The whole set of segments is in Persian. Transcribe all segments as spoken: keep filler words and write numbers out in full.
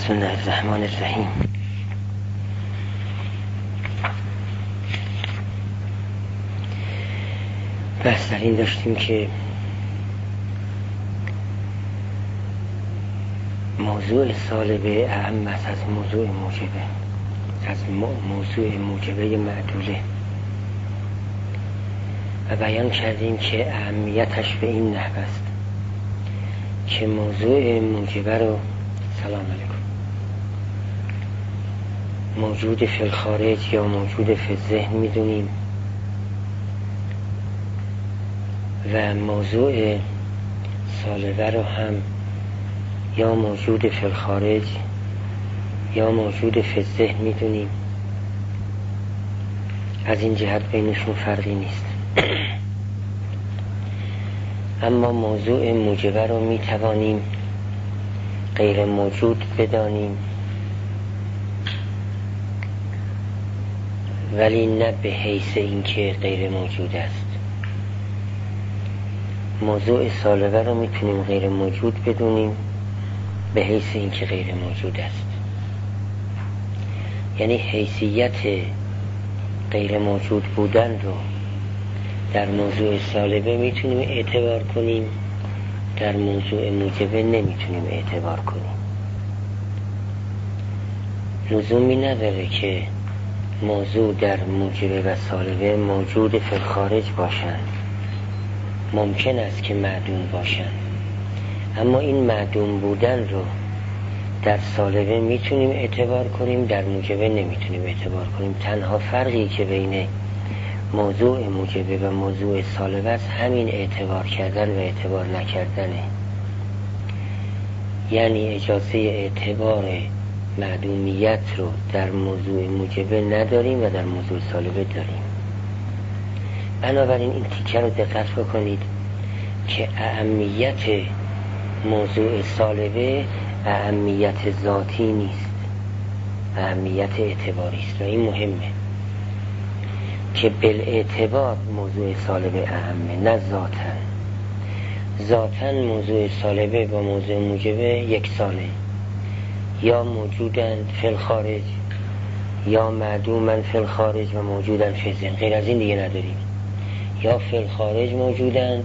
بسم الله الرحمن الرحیم. بحث در این داشتیم که موضوع سالبه اهم است از موضوع موجبه، از موضوع موجبه معدوله، و بیان کردیم که اهمیتش به این نحو است که موضوع موجبه رو سلام علیکم موجود فی الخارج یا موجود فی الذهن میدونیم و موضوع سالبه رو هم یا موجود فی الخارج یا موجود فی الذهن میدونیم. از این جهت بینشون فرقی نیست. اما موضوع موجبه رو میتوانیم غیر موجود بدانیم، ولی نه به حیث اینکه غیر موجود است. موضوع سالبه رو میتونیم غیر موجود بدونیم به حیث اینکه غیر موجود است، یعنی حیثیت غیر موجود بودن رو در موضوع سالبه میتونیم اعتبار کنیم، در موضوع موجبه نمیتونیم اعتبار کنیم. لزومی نداره که موضوع در موجبه و سالبه موجود فی الخارج باشند، ممکن است که معدوم باشند، اما این معدوم بودن رو در سالبه میتونیم اعتبار کنیم، در موجبه نمیتونیم اعتبار کنیم. تنها فرقی که بین موضوع موجبه و موضوع سالبه است همین اعتبار کردن و اعتبار نکردنه. یعنی اجازه اعتبار معدومیت رو در موضوع موجبه نداریم و در موضوع سالبه داریم. بنابراین این تیکه رو دقت بکنید که اهمیت موضوع سالبه اهمیت ذاتی نیست، اهمیت اعتباری است و این مهمه که بالاعتبار موضوع سالبه اهمه، نه ذاتاً. ذاتاً موضوع سالبه با موضوع موجبه یکسانه، یا موجودند فی الخارج یا معدومند فی الخارج و موجودند فی الذهن، غیر از این دیگه نداریم. یا فی الخارج موجودند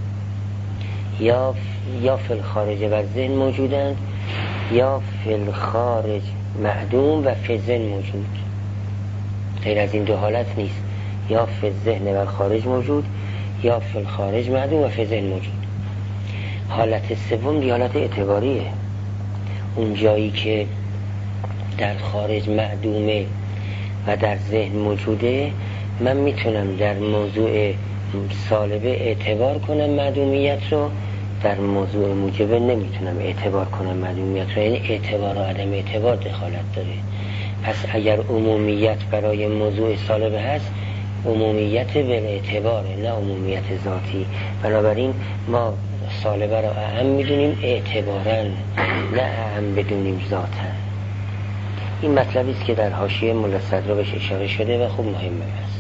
یا یا فی الخارج و ذهن موجودند، یا فی الخارج معدوم و فی الذهن موجود. غیر از این دو حالت نیست، یا فی الذهن و الخارج موجود یا فی الخارج معدوم و فی الذهن موجود. حالت سوم دی حالت اعتباریه. اون جایی که در خارج معدومه و در ذهن موجوده، من میتونم در موضوع سالبه اعتبار کنم معدومیت رو، در موضوع موجبه نمیتونم اعتبار کنم معدومیت رو. یعنی اعتبار و عدم اعتبار دخالت داره. پس اگر عمومیت برای موضوع سالبه هست، عمومیت بالاعتباره، نه عمومیت ذاتی. بنابراین ما سالبه رو اهم میدونیم اعتباراً، نه اهم بدونیم ذاتاً. این مطلبی است که در حاشیه ملا صدرا بهش اشاره شده و خوب مهمه است.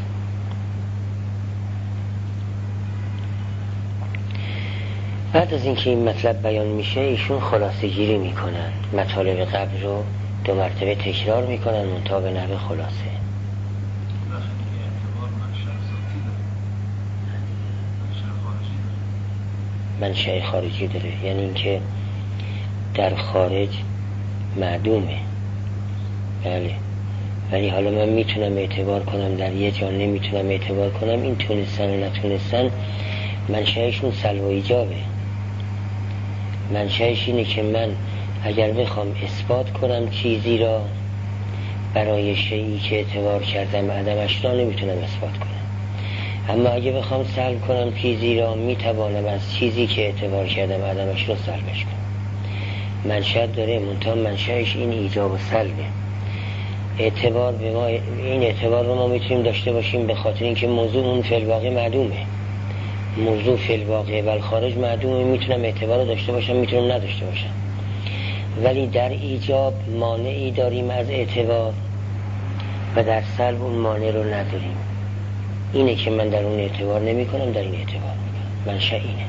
بعد از اینکه این مطلب بیان میشه، ایشون خلاصه گیری میکنن، مطالب قبل رو دو مرتبه تکرار میکنن منتها به نحو خلاصه. منشأ خارجی داره، یعنی اینکه در خارج معدومه، بله، ولی حالا من میتونم اعتبار کنم، در یه جا نمیتونم اعتبار کنم. این تونستن و نتونستن منشأشون سلب و ایجابه. منشأش اینه که من اگر بخوام اثبات کنم چیزی را برای شیئی که اعتبار کردم عدمش را نمیتونم اثبات کنم، اما اگه بخوام سلب کنم چیزی را میتوانم از چیزی که اعتبار کردم عدمش را سلبش کنم. منشأ داره، منتها منشأش این ایجاب و سلبه. اعتبار به ما، این اعتبار رو ما میتونیم داشته باشیم به خاطر اینکه موضوع اون فی الواقع معدومه. موضوع فی الواقع و الخارج معدومه، میتونم اعتبار رو داشته باشم، میتونم نداشته باشم. ولی در ایجاب مانعی داریم از اعتبار و در سلب اون مانع رو نداریم. اینه که من در اون اعتبار نمی کنم، در این اعتبار میکنم. منشأ اینه.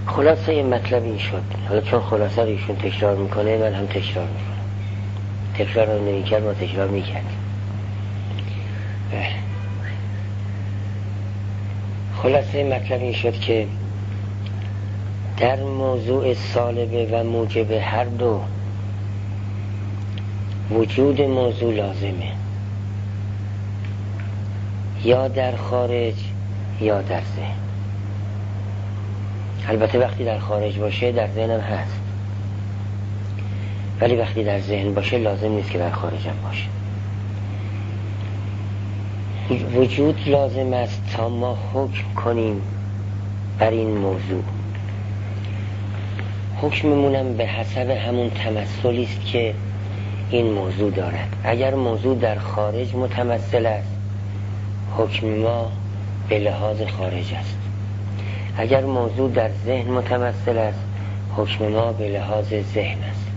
خلاصه مطلب این شد. حالا چون خلاصه رو ایشون تکرار میکنه من هم تکرار میکنم. تکرار رو نمیکرد ما تکرار میکردیم. خلاصه مطلب این شد که در موضوع سالبه و موجب هر دو وجود موضوع لازمه، یا در خارج یا در ذهن. البته وقتی در خارج باشه در ذهن هم هست، ولی وقتی در ذهن باشه لازم نیست که در خارج هم باشه. وجود لازم است تا ما حکم کنیم بر این موضوع. حکممونم به حسب همون تمثلی است که این موضوع دارد. اگر موضوع در خارج متمثل است حکم ما به لحاظ خارج است. اگر موضوع در ذهن متمثل است حکم ما به لحاظ ذهن است.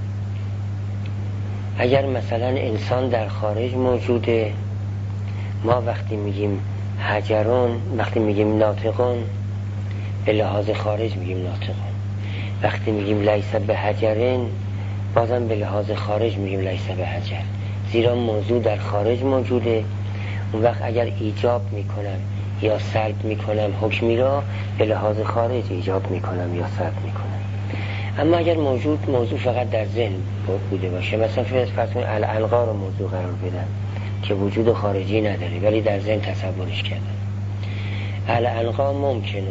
اگر مثلا انسان در خارج موجوده، ما وقتی میگیم حجرون، وقتی میگیم ناطقون به لحاظ خارج میگیم ناطقون. وقتی میگیم لیس به حجرین بازم به لحاظ خارج میگیم لیس به حجر، زیرا موضوع در خارج موجوده. اون وقت اگر ایجاب میکنم یا سلب میکنم حکمی را به لحاظ خارج ایجاب میکنم یا سلب میکنم. اما اگر موجود موضوع فقط در ذهن بوده باشه، مثلا فرض کنید العنقا رو موضوع قرار بدم که وجود خارجی نداره ولی در ذهن تصورش کردم، العنقا ممکنه،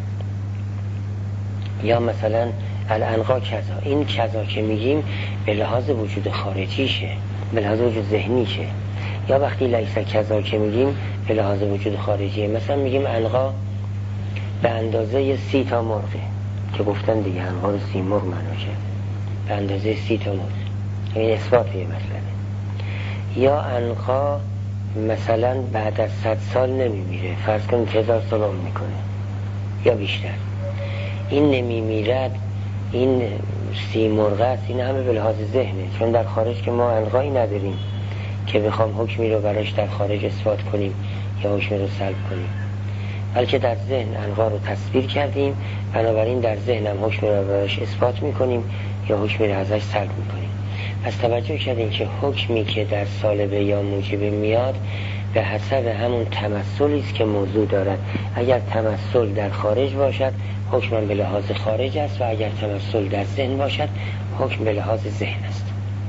یا مثلا العنقا کذا، این کذا که میگیم به لحاظ وجود خارجیشه، به لحاظ وجود ذهنیشه. یا وقتی لیس کذا که میگیم به لحاظ وجود خارجیه، مثلا میگیم عنقا به اندازه سی تا مرغه که گفتن دیگه عنقا رو سی مرغ معنا کرد، به اندازه سی تا مرغ، این اثبات یه مسئله. یا عنقا مثلا بعد از صد سال نمیمیره، فرض کنید هزار سال عمر میکنه یا بیشتر، این نمیمیرد، این سی مرغ است، این همه به لحاظ ذهنه، چون در خارج که ما عنقایی نداریم که بخوام حکمی رو براش در خارج اثبات کنیم یا حکمی رو سلب کنیم، بلکه در ذهن عنقا رو تصویر کردیم، بنابراین در ذهن هم حکمی رو براش اثبات میکنیم یا حکمی رو ازش سلب میکنیم. پس توجه کردیم که حکمی که در سالبه یا موجبه میاد به حسب همون تمثلی است که موضوع دارد. اگر تمثل در خارج باشد حکم به لحاظ خارج است، و اگر تمثل در ذهن باشد حکم به لحاظ ذهن است.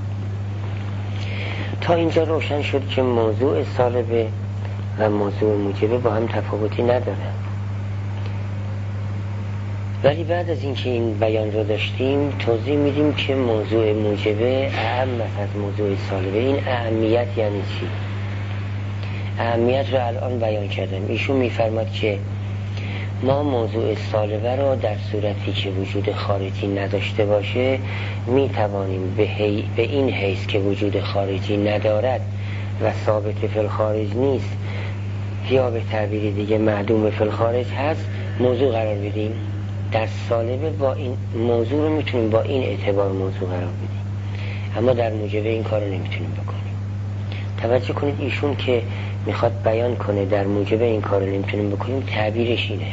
تا اینجا روشن شد که موضوع سالبه و موضوع موجبه با هم تفاوتی ندارند. ولی بعد از اینکه این بیان رو داشتیم توضیح میدیم که موضوع موجبه اهم از موضوع سالبه. این اهمیت یعنی چی؟ اهمیت رو الان بیان کردم. ایشون میفرماد که ما موضوع سالبه رو در صورتی که وجود خارجی نداشته باشه میتوانیم به, هی... به این حیث که وجود خارجی ندارد و ثابت فی الخارج نیست، یا به تعبیر دیگه معدوم فی الخارج هست، موضوع قرار بدیم. در سالبه با این موضوع رو میتونیم با این اعتبار موضوع قرار بدیم، اما در موجبه این کار رو نمیتونیم بکنیم. توجه کنید ایشون که میخواد بیان کنه در موجبه این کار رو نمیتونیم بکنیم، تعبیرش اینه،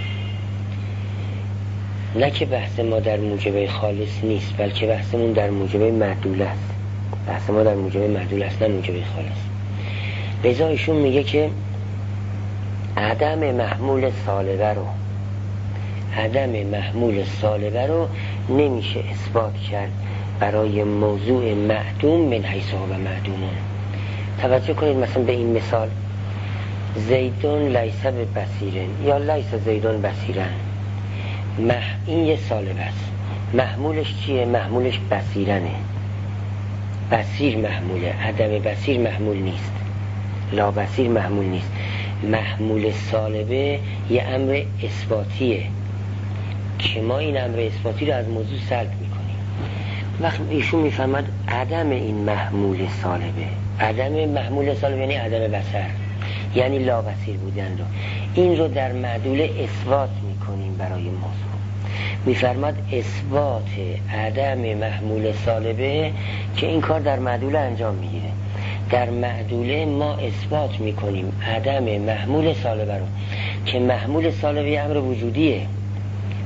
نه که بحث ما در موجبه خالص نیست، بلکه بحثمون در موجبه معدول است. بحث ما در موجبه معدول است، نه موجبه خالص. لذا ایشون میگه که عدم محمول سالبه رو عدم محمول سالبه رو نمیشه اثبات کرد برای موضوع معدوم من حیث هو معدومون. توجه کنید مثلا به این مثال، زیدون لیس به بصیرن یا لیس زیدون بصیرن، مح... این یه سالبه است. محمولش چیه؟ محمولش بصیرنه. بصیر محموله، عدم بصیر محمول نیست، لا بصیر محمول نیست. محمول سالبه یه امر اثباتیه که ما این امر اثباتی رو از موضوع سلب میکنیم. وقت ایشون میفهمد عدم این محمول سالبه، عدم محمول سالبه یعنی عدم بصر، یعنی لا بصیر بودن رو، این رو در معدول اثبات میکنیم برای موضوع. میفرماد اثبات عدم محمول سالبه که این کار در معدول انجام میگیره، در معدوله ما اثبات میکنیم عدم محمول سالبه رو، که محمول سالبه امر وجودیه،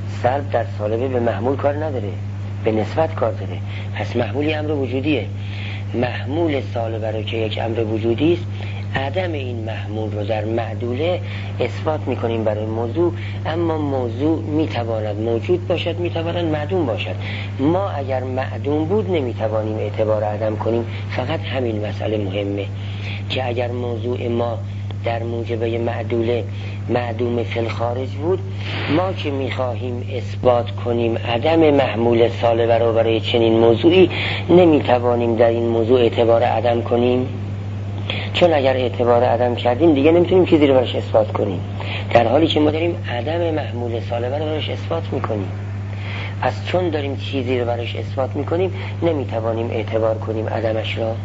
سلب در سالبه به محمول کار نداره، به نسبت کار داره. پس محمولی امر وجودیه. محمول سالبه رو که یک امر وجودی است، عدم این محمول رو در معدوله اثبات میکنیم برای موضوع، اما موضوع میتواند موجود باشد، میتواند معدوم باشد. ما اگر معدوم بود نمیتوانیم اعتبار عدم کنیم. فقط همین مسئله مهمه که اگر موضوع ما در موجبه معدوله معدوم فی الخارج بود، ما که میخواهیم اثبات کنیم عدم محمول سالبه رو برای چنین موضوعی، نمیتوانیم در این موضوع اعتبار عدم کنیم، چون اگر اعتبار عدم کردیم دیگه نمیتونیم چیزی رو برش اثبات کنیم، در حالی که ما داریم عدم محمول سالبه رو برش اثبات میکنیم. پس چون داریم چیزی رو برش اثبات میکنیم نمیتوانیم اعتبار کنیم عدمش را،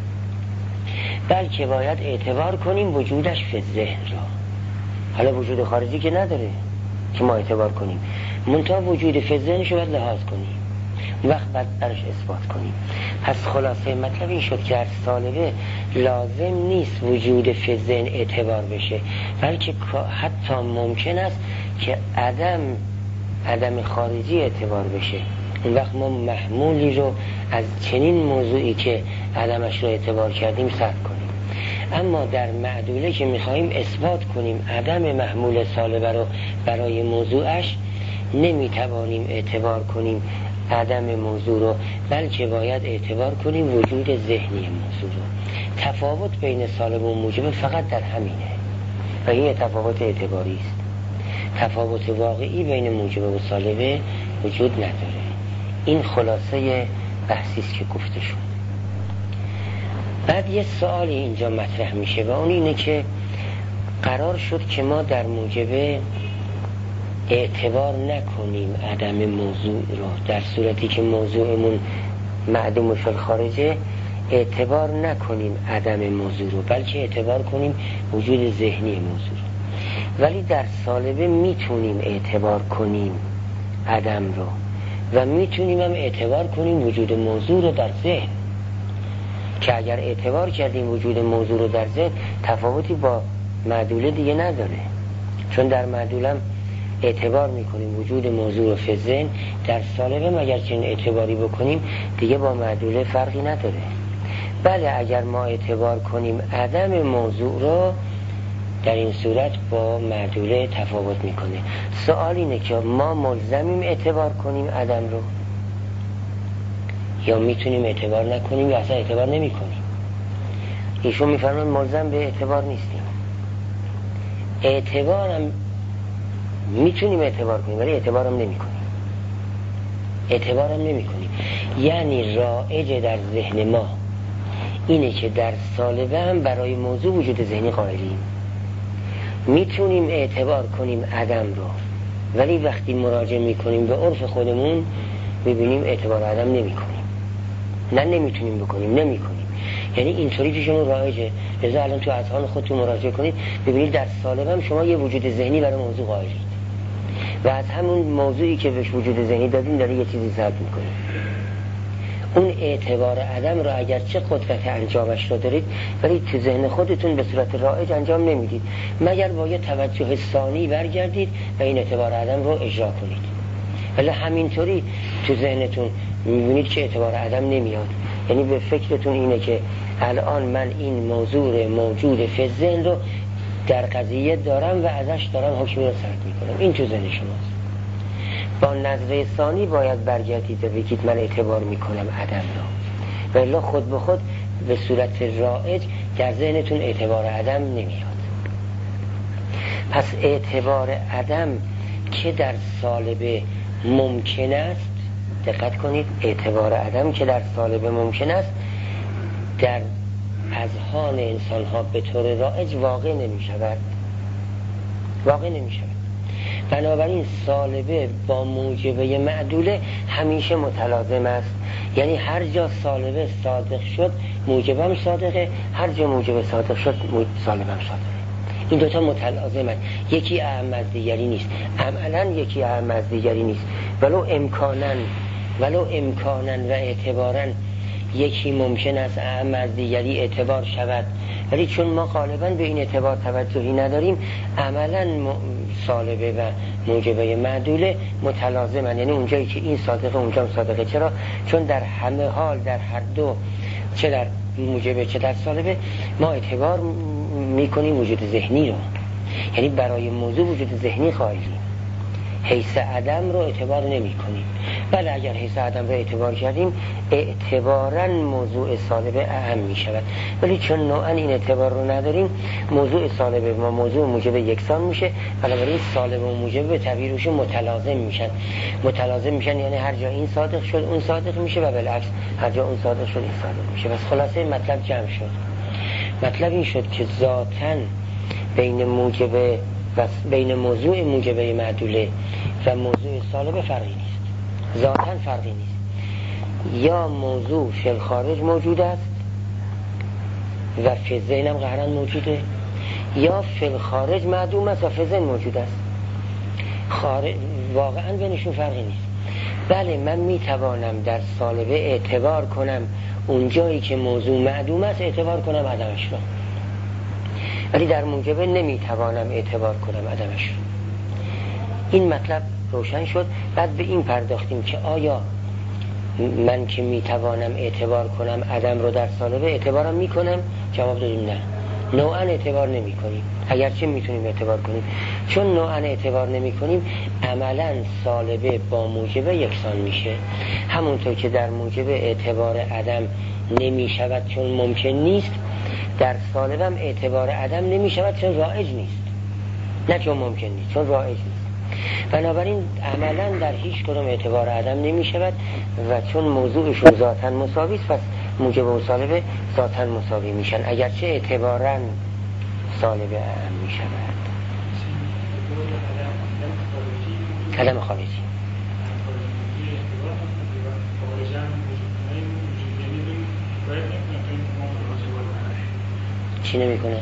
بلکه باید اعتبار کنیم وجودش فی ذهن را. حالا وجود خارجی که نداره که ما اعتبار کنیم، منتها وجود فی ذهنش رو باید لحاظ کنیم، وقت بعد برش اثبات کنیم. پس خلاصه مطلب این شد که در سالبه لازم نیست وجود فی ذهن اعتبار بشه، بلکه حتی ممکن است که عدم عدم خارجی اعتبار بشه. اون وقت ما محمولی رو از چنین موضوعی که عدمش رو اعتبار کردیم سلب کنیم. اما در معدوله که میخواییم اثبات کنیم عدم محمول سالبه رو برای موضوعش، نمیتوانیم اعتبار کنیم عدم موضوع رو، بلکه باید اعتبار کنیم وجود ذهنی موضوع رو. تفاوت بین سالب و موجب فقط در همینه و این تفاوت اعتباری است. تفاوت واقعی بین موجب و سالبه وجود نداره. این خلاصه بحثی است که گفته شد. بعد یه سوالی اینجا مطرح میشه و اون اینه که قرار شد که ما در موجبه اعتبار نکنیم عدم موضوع رو، در صورتی که موضوعمون معدوم فی الخارجه اعتبار نکنیم عدم موضوع رو، بلکه اعتبار کنیم وجود ذهنی موضوع رو. ولی در سالبه میتونیم اعتبار کنیم عدم رو و میتونیم هم اعتبار کنیم وجود موضوع رو در ذهن، که اگر اعتبار کردیم وجود موضوع رو در ذهن تفاوتی با معدوله دیگه نداره، چون در معدولم اعتبار میکنیم وجود موضوع رو فی ذهن، در سالبه مگر چنین اعتباری بکنیم دیگه با معدوله فرقی نداره. بله اگر ما اعتبار کنیم عدم موضوع رو، در این صورت با معدوله تفاوت میکنه. سوال اینه که ما ملزمیم اعتبار کنیم عدم رو، یا میتونیم اعتبار نکنیم یا اصلا اعتبار نمی کنیم. ایشون میفرمان ملزم به اعتبار نیستیم. اعتبارم میتونیم اعتبار کنیم ولی اعتبارم نمی کنیم. اعتبارم نمی کنیم یعنی رائج در ذهن ما اینه که در سالبه هم برای موضوع وجود ذهنی قائلیم، میتونیم اعتبار کنیم عدم رو، ولی وقتی مراجعه میکنیم به عرف خودمون میبینیم اعتبار عدم نمی کنیم. نه نمیتونیم بکنیم، نمی کنیم. یعنی اینطوری پیشمون رایجه. لذا الان تو اذهان خودتون مراجعه کنید ببینید در سالبه هم شما یه وجود ذهنی برای موضوع قائلید و از همون موضوعی که بهش وجود ذهنی دادین داره یه چیزی سلب میکنید. اون اعتبار عدم رو اگر چه قدرت انجامش رو دارید ولی تو ذهن خودتون به صورت رایج انجام نمیدید، مگر با یه توجه ثانی برگردید و این اعتبار عدم رو اجرا کنید. ولی همینطوری تو ذهنتون میبینید که اعتبار عدم نمیاد، یعنی به فکرتون اینه که الان من این موضوع موجود فی ذهن رو در قضیه دارم و ازش دارم حکمی رو سرد میکنم. این تو ذهن شماست. با نظر ثانی باید برگردید و بگید من اعتبار میکنم عدم رو، ولی خود به خود به صورت رائج در ذهنتون اعتبار عدم نمیاد. پس اعتبار عدم که در سالبه ممکن است، دقت کنید، اعتبار عدم که در سالبه ممکن است در اذهان انسان ها به طور رائج واقع نمی شود واقع نمی شود. بنابراین سالبه با موجبه معدوله همیشه متلازم است، یعنی هر جا سالبه صادق شد موجبه هم صادقه، هر جا موجبه صادق شد سالبه هم صادقه. این دوتا متلازم است، یکی اهم از دیگری نیست، عملاً یکی اهم از دیگری نیست. ولو امکاناً ولو امکاناً و اعتباراً یکی ممکن است اعم از دیگری اعتبار شود، ولی چون ما غالبا به این اعتبار توجهی نداریم عملا سالبه و موجبه معدوله متلازمن، یعنی اونجایی که این صادقه اونجا صادقه. چرا؟ چون در همه حال در هر دو، چه در موجبه چه در سالبه، ما اعتبار میکنیم وجود ذهنی رو، یعنی برای موضوع وجود ذهنی قائلیم، حیث عدم رو اعتبار نمی کنیم. بله اگر حیث عدم رو اعتبار کردیم اعتباراً موضوع سالبه اهم می شود، ولی چون نوعاً این اعتبار رو نداریم موضوع سالبه و موضوع موجبه یکسان میشه، بنابراین سالبه و موجبه به تعبیرش متلازم میشن. متلازم میشن یعنی هر جا این صادق شد اون صادق میشه و بالعکس هر جا اون صادق شد این صادق میشه. بس خلاصه مطلب جمع شد. مطلب این شد که ذاتاً بین موجبه و بین موضوع موجبه معدوله و موضوع سالبه فرقی نیست، ذاتاً فرقی نیست. یا موضوع فی الخارج موجود است و فی الذهن هم قهراً موجوده، یا فی الخارج معدوم است و فی الذهن موجود است. خارج واقعاً بینشون فرقی نیست. بله من میتوانم در سالبه اعتبار کنم اون جایی که موضوع معدوم است اعتبار کنم عدمش رو، ولی در موجبه نمیتوانم اعتبار کنم عدمش رو. این مطلب روشن شد. بعد به این پرداختیم که آیا من که میتوانم اعتبار کنم عدم رو در سالبه اعتبارم میکنم؟ جواب دادیم نه، نوعاً اعتبار نمی کنیم، اگرچه میتونیم اعتبار کنیم. چون نوعاً اعتبار نمی کنیم عملاً سالبه با موجبه یکسان میشه، همونطور که در موجبه اعتبار عدم نمی شود چون ممکن نیست، در سالبه هم اعتبار عدم نمی شود چون رایج نیست، نه چون ممکن نیست، چون رایج نیست. بنابراین عملاً در هیچ کدام اعتبار عدم نمی شود و چون موضوعشون ذاتاً مساوی است پس موجب و سالبه ذاتاً مساوی میشن، اگرچه اعتباراً سالبه عدم می شود. عدم خارجی چی نمی کنه؟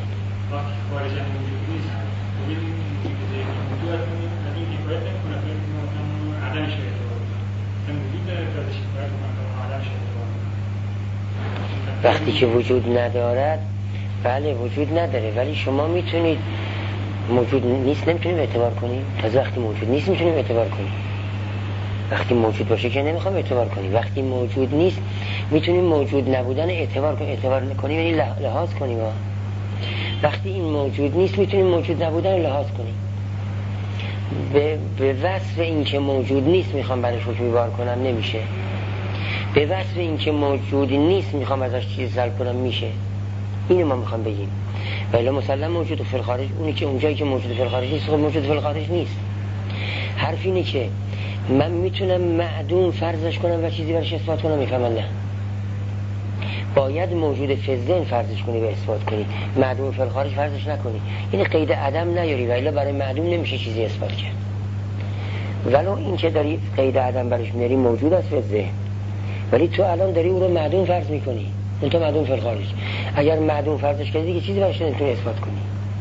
وقتی که وجود ندارد، بله وجود نداره، ولی شما میتونید موجود نیست نمیتونیم اعتبار کنیم. از وقتی موجود نیست میتونیم اعتبار کنیم، وقتی موجود باشه که نمیخوام اعتبار کنیم. وقتی موجود نیست میتونیم موجود نبودن اعتبار کنیم، اعتبار کنیم یعنی لحاظ کنیم. وقتی این موجود نیست میتونیم موجود نبودن لحاظ کنیم. به, به وصف این که موجود نیست میخوام برش حکمی بار کنم نمیشه، به وصف این که موجود نیست میخوام ازش چیز سلب کنم میشه. اینو ما میخوام بگیم. ولی مسلم موجود فی الخارج، اونی که اونجایی که موجود فی الخارج نیست خب موجود فی الخارج نیست. حرف اینه که من میتونم معدوم فرضش کنم و چیزی برش اثبات کنم، میفهمن نه، باید موجود فی الذهن فرضش کنی و اثبات کنی، معدوم فی الخارج فرضش نکنی. این قید عدم نیاری و الا برای معدوم نمیشه چیزی اثبات کرد. ولو این که داری قید عدم برش میاری موجود است فی الذهن، ولی تو الان داری او رو معدوم فرض میکنی، اون تو معدوم فی الخارج. اگر معدوم فرضش کردی دیگه چیزی برش نمیتونی اثبات کنی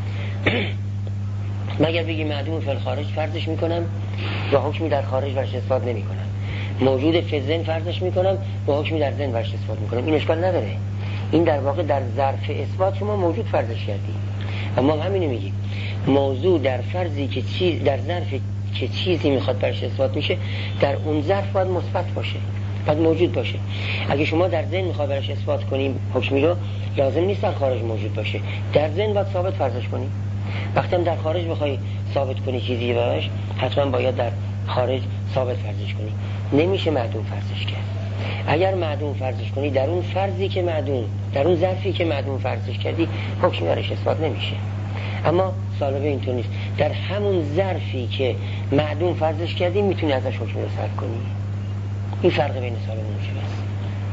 مگر بگی معدوم فی الخارج فرضش میکنم و حکمی در خارج برش اثبات نمیکنم، موجود فی الذهن فرضش میکنم و حکمی در ذهن برش اثبات میکنم. این اشکال نداره. این در واقع در ظرف اثبات شما موجود فرضش کردی. اما هم همینو میگیم، موضوع در فرضی که چیز در ظرف که چیزی میخواد برش اثبات میشه در اون ظرف باید مثبت باشه، باید موجود باشه. اگه شما در ذهن میخواد برش اثبات کنیم حکمی رو، لازم نیست در خارج موجود باشه، در ذهن باید ثابت فرضش کنیم. وقتی هم در خارج بخوای ثابت کنی چیزی براش حتما باید در خارج ثابت فرضش کنی. نمیشه معدوم فرضش کرد. اگر معدوم فرضش کنی در اون فرضی که معدوم، در اون ظرفی که معدوم فرضش کردی حکمی برش اثبات نمیشه. اما سالبه اینطور نیست، در همون ظرفی که معدوم فرضش کردی میتونی ازش حکمی رو صرف کنی. این فرق بین سالبه و موجب است.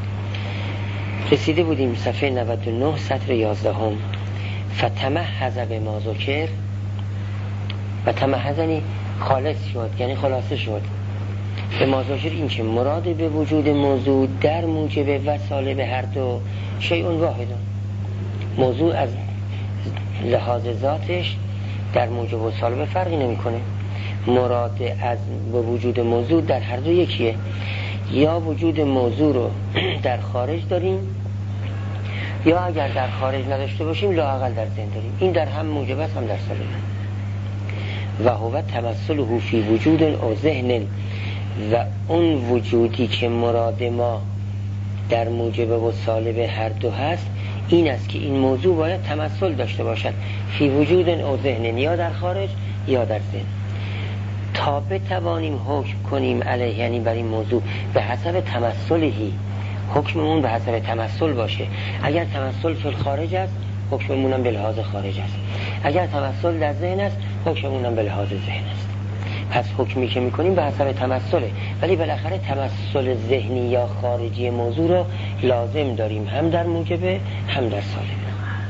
رسیده بودیم صفحه نود و نه سطر یازده هم. فتمحض بما ذکر، و تمحضنی خالص شد یعنی خلاصه شد. به ما ذکر این که مراد به وجود موضوع در موجب و سالب هر دو شیء واحد، موضوع از لحاظ ذاتش در موجب و سالب فرقی نمیکنه. مراد از به وجود موضوع در هر دو یکیه. یا وجود موضوع رو در خارج داریم، یا اگر در خارج نداشته باشیم لااقل در ذهن داریم. این در هم موجب است هم در سالب. و هو تمثله فی وجود او ذهن، و اون وجودی که مراد ما در موجب و سالب هر دو هست این است که این موضوع باید تمثل داشته باشد فی وجود او ذهن، یا در خارج یا در ذهن، تا بتوانیم حکم کنیم علیه، یعنی بر این موضوع به حسب تمثلهی، حکممون به حسب تمثل باشه. اگر تمثل فی الخارج است حکممون هم به لحاظ خارج است، اگر تمثل در ذهن است حکممون هم به لحاظ ذهن است. پس حکمی که میکنیم به حسب تمثله، ولی بالاخره تمثل ذهنی یا خارجی موضوع رو لازم داریم، هم در موجبه هم در سالبه.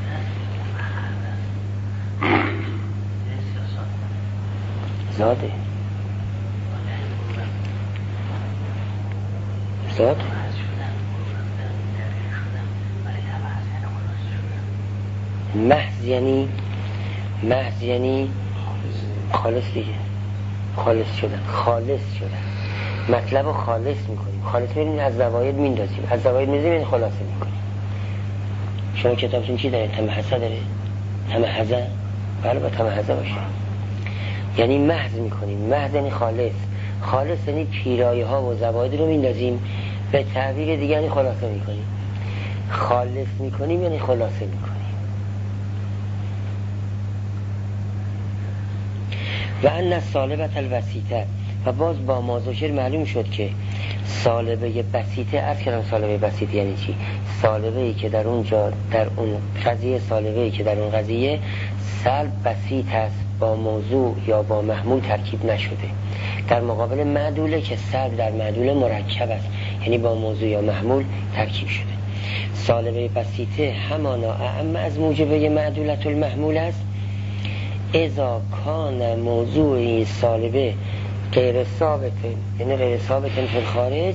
زاده زاده محض یعنی محض یعنی خالص دیگه، خالص شدن، خالص شدن، مطلب رو خالص میکنیم. خالص میکنیم از زواید میندازیم، از زواید میندازیم یعنی خلاصه میکنیم. شما کتابتون چی داره؟ تمحصه داره؟ تمحصه؟ بله با تمحصه باشه، یعنی محض میکنیم. محض یعنی خالص، خالص یعنی پیرایه ها و زواید رو میندازیم، به تعبیر دیگه یعنی خلاصه میکنیم. خالص میکنیم یعنی خلاصه میکنیم. و ان السالبة الوسیطه، و باز با مازوشر معلوم شد که سالبه بسیطه، از کلام سالبه بسیطه یعنی چی؟ سالبه ای که در اونجا در اون قضیه، سالبه ای که در اون قضیه سلب بسیط است، با موضوع یا با محمول ترکیب نشده، در مقابل معدوله که سلب در معدوله مرکب است، یعنی با موضوع یا محمول ترکیب شده. سالبه بسیطه همانا اعم از موجبه معدولت المحمول است، اذا کان موضوع این سالبه غیر ثابت، یعنی غیر ثابت فی الخارج،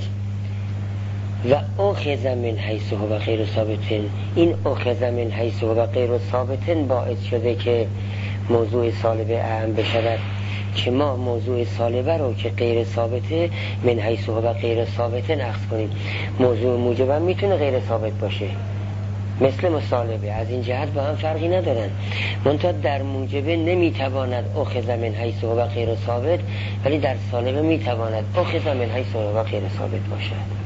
و اخذ من حیث هو غیر ثابت، این اخذ من حیث هو غیر ثابت باعث شده که موضوع سالبه اعم بشود، که ما موضوع سالبه رو که غیر ثابته من حیث هو غیر ثابت اخذ کنیم. موضوع موجبه میتونه غیر ثابت باشه مثل مصالبه، از این جهت با هم فرقی ندارن، منتها در موجبه نمیتواند اخذ من حیث هو غیر ثابت، ولی در سالبه میتواند اخذ من حیث هو غیر ثابت باشد.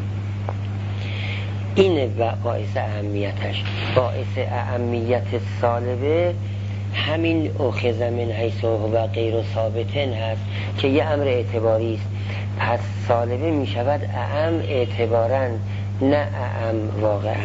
این باعث اهمیتش، باعث اهمیت سالبه همین اخذ من حیث هو غیر ثابت هست که یه امر اعتباری است. پس سالبه میشود اعم اعتبارا نه اعم واقعا.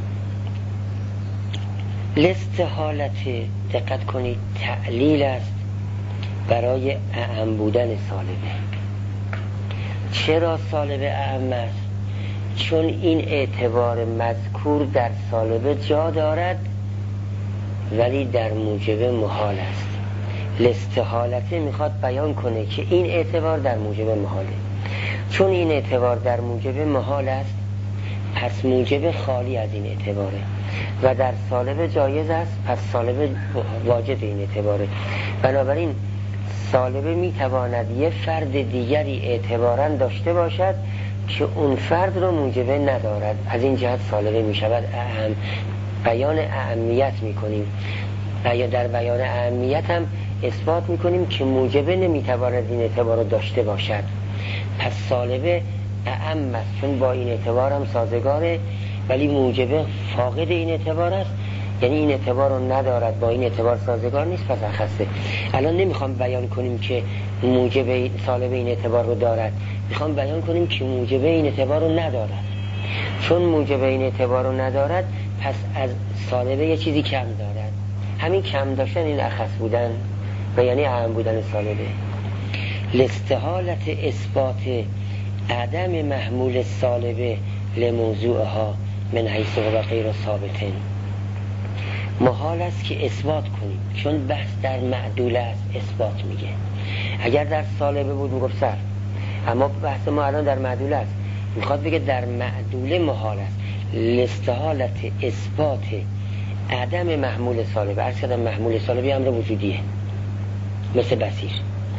لاستحالت، دقت کنید، تعلیل است برای اعم بودن سالبه. چرا سالبه اعم است؟ چون این اعتبار مذکور در سالبه جا دارد ولی در موجبه محال است. لاستحالت میخواد بیان کنه که این اعتبار در موجبه محاله. چون این اعتبار در موجبه محال است پس موجبه خالی از این اعتباره و در سالبه جایز است، پس سالبه واجد این اعتباره. بنابراین سالبه میتواند یه فرد دیگری اعتباراً داشته باشد که اون فرد رو موجبه ندارد، از این جهت سالبه میشود اهم. بیان اهمیت میکنیم، یا در بیان اهمیت هم اثبات میکنیم که موجبه نمیتواند این اعتبار رو داشته باشد، پس سالبه اهم است چون با این اعتبار هم سازگاره، ولی موجبه فاقد این اعتبار است، یعنی این اعتبار رو ندارد، با این اعتبار سازگار نیست، پس اخسته. الان نمیخوام بیان کنیم که موجبه سالبه این اعتبار رو دارد، میخوام بیان کنیم که موجبه این اعتبار رو ندارد. چون موجبه این اعتبار رو ندارد پس از سالبه یه چیزی کم دارد، همین کم داشتن این اخص بودن و یعنی اهم بودن سالبه. لاستحالت اثبات عدم محمول سالبه لموضوعها من حیث و غیر ثابتین، محال است که اثبات کنیم چون بحث در معدوله است. اثبات میگه اگر در سالبه بود میگفت سر، اما بحث ما الان در معدوله است، میخواد بگه در معدوله محال است. لاستحالت اثبات عدم محمول سالبه، عرض کردم محمول سالبه امر وجودیه مثل بصیر،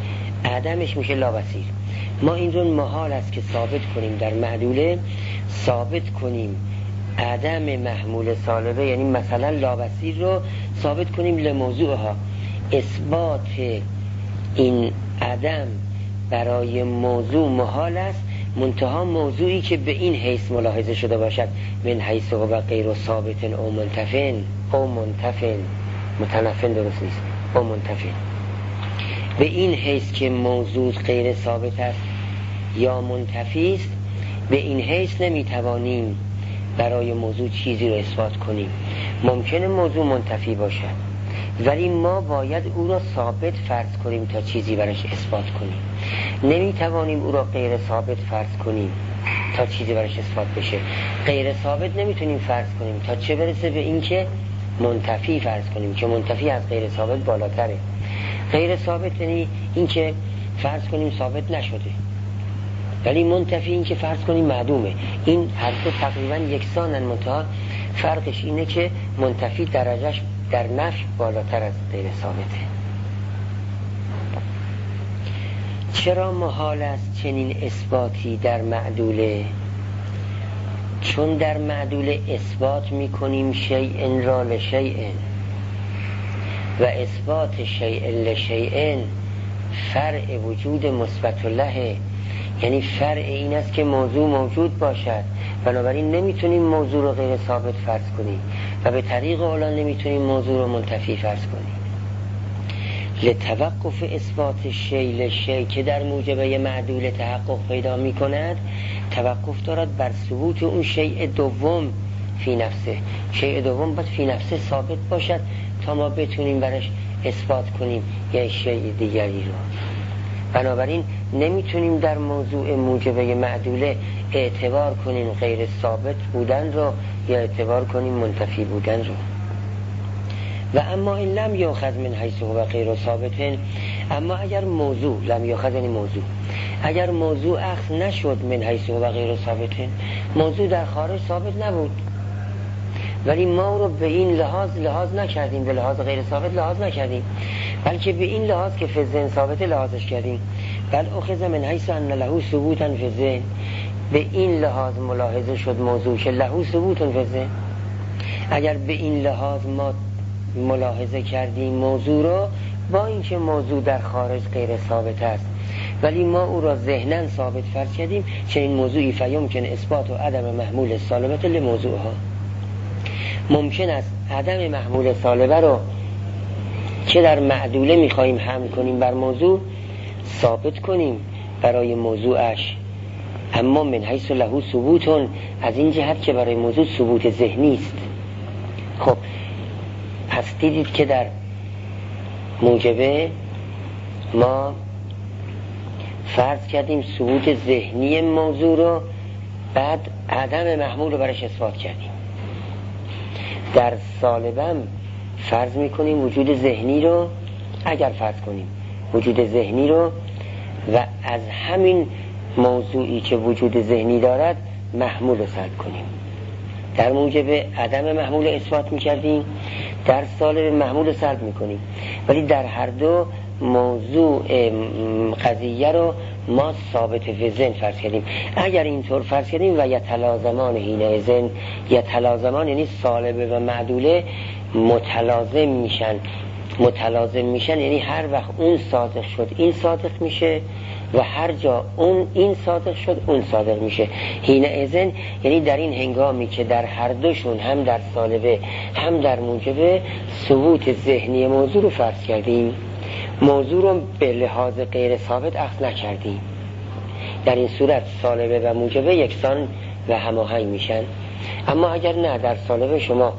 عدمش میشه لابصیر. ما این رو محال است که ثابت کنیم در معدوله، ثابت کنیم عدم محمول سالبه، یعنی مثلا لابصیر رو ثابت کنیم لموضوعها. اثبات این عدم برای موضوع محال است، منتها موضوعی که به این حیث ملاحظه شده باشد، من حیث و غیر ثابت او منتفن او منتفن متنفن درست نیست او منتفن، به این حیث که موضوع غیر ثابت است یا منتفی است، به این حیث نمیتوانیم برای موضوع چیزی رو اثبات کنیم. ممکنه موضوع منتفی باشد ولی ما باید او را ثابت فرض کنیم تا چیزی برش اثبات کنیم. نمیتوانیم او را غیر ثابت فرض کنیم تا چیزی برش اثبات بشه. غیر ثابت نمیتونیم فرض کنیم تا چه برسه به این که منتفی فرض کنیم، که منتفی از غیر ثابت بالاتره. غیر ثابت یعنی این که فرض کنیم ثابت نشده، ولی منتفی این که فرض کنیم معدومه. این هر دو تقریبا یکسانن، منتها فرقش اینه که منتفی درجهش در نفی بالاتر از غیر ثابته. چرا محال است چنین اثباتی در معدوله؟ چون در معدوله اثبات میکنیم شیء را لشیء، و اثبات شیء لشیء فرع وجود مثبت له، یعنی فرع این است که موضوع موجود باشد، بنابراین نمیتونیم موضوع رو غیر ثابت فرض کنیم و به طریق اولا نمیتونیم موضوع رو منتفی فرض کنیم. لتوقف اثبات شیء لشیء که در موجبه معدول تحقق پیدا میکند، توقف دارد بر ثبوت اون شیء دوم فی نفسه. شیء دوم باید فی نفسه ثابت باشد تا ما بتونیم برش اثبات کنیم یه شیء دیگری رو. بنابراین نمیتونیم در موضوع موجبه معدوله اعتبار کنیم غیر ثابت بودن رو یا اعتبار کنیم منتفی بودن رو. و اما این لم یؤخذ من حیث هو غیر ثابت، اما اگر موضوع لم یؤخذ یعنی موضوع اگر موضوع اخذ نشد من حیث هو غیر ثابت، موضوع در خارج ثابت نبود ولی ما رو به این لحاظ لحاظ نکردیم، به لحاظ غیر ثابت لحاظ نکردیم، بلکه به این لحاظ که فی ذهن ثابت لحاظش کردیم. بل اخذ من حیث ان له ثبوتا فی ذهن، به این لحاظ ملاحظه شد موضوع که له ثبوت فی ذهن. اگر به این لحاظ ما ملاحظه کردیم موضوع رو، با اینکه موضوع در خارج غیر ثابت است ولی ما او را ذهناً ثابت فرض کردیم، چنین موضوعی فیمکن اثبات و عدم محمول سالبت لموضوع ها. ممکن است عدم محمول سالبه رو که در معدوله میخواییم حمل کنیم بر موضوع ثابت کنیم برای موضوعش، اما من حیث له ثبوتون، از این جهت که برای موضوع ثبوت ذهنی است. خب پس دیدید که در موجبه ما فرض کردیم ثبوت ذهنی موضوع رو، بعد عدم محمول رو برش اثبات کردیم. در سالبم فرض میکنیم وجود ذهنی رو، اگر فرض کنیم وجود ذهنی رو و از همین موضوعی که وجود ذهنی دارد محمول رو سلب کنیم. در موجب عدم محمول اثبات میکردیم، در سالب محمول رو سلب میکنیم، ولی در هر دو موضوع قضیه رو ما ثابت فی ذهن فرض کردیم. اگر اینطور فرض کردیم و یتلازمان حین ذهن، یتلازمان یعنی سالب و معدوله متلازم میشن. متلازم میشن یعنی هر وقت اون صادق شد این صادق میشه و هر جا اون این صادق شد اون صادق میشه. حین اذن یعنی در این هنگامی که در هر دوشون هم در سالبه هم در موجبه ثبوت ذهنی موضوع رو فرض کردیم، موضوع رو به لحاظ غیر ثابت اخذ نکردیم. در این صورت سالبه و موجبه یکسان و هماهنگ میشن. اما اگر نه، در سالبه شما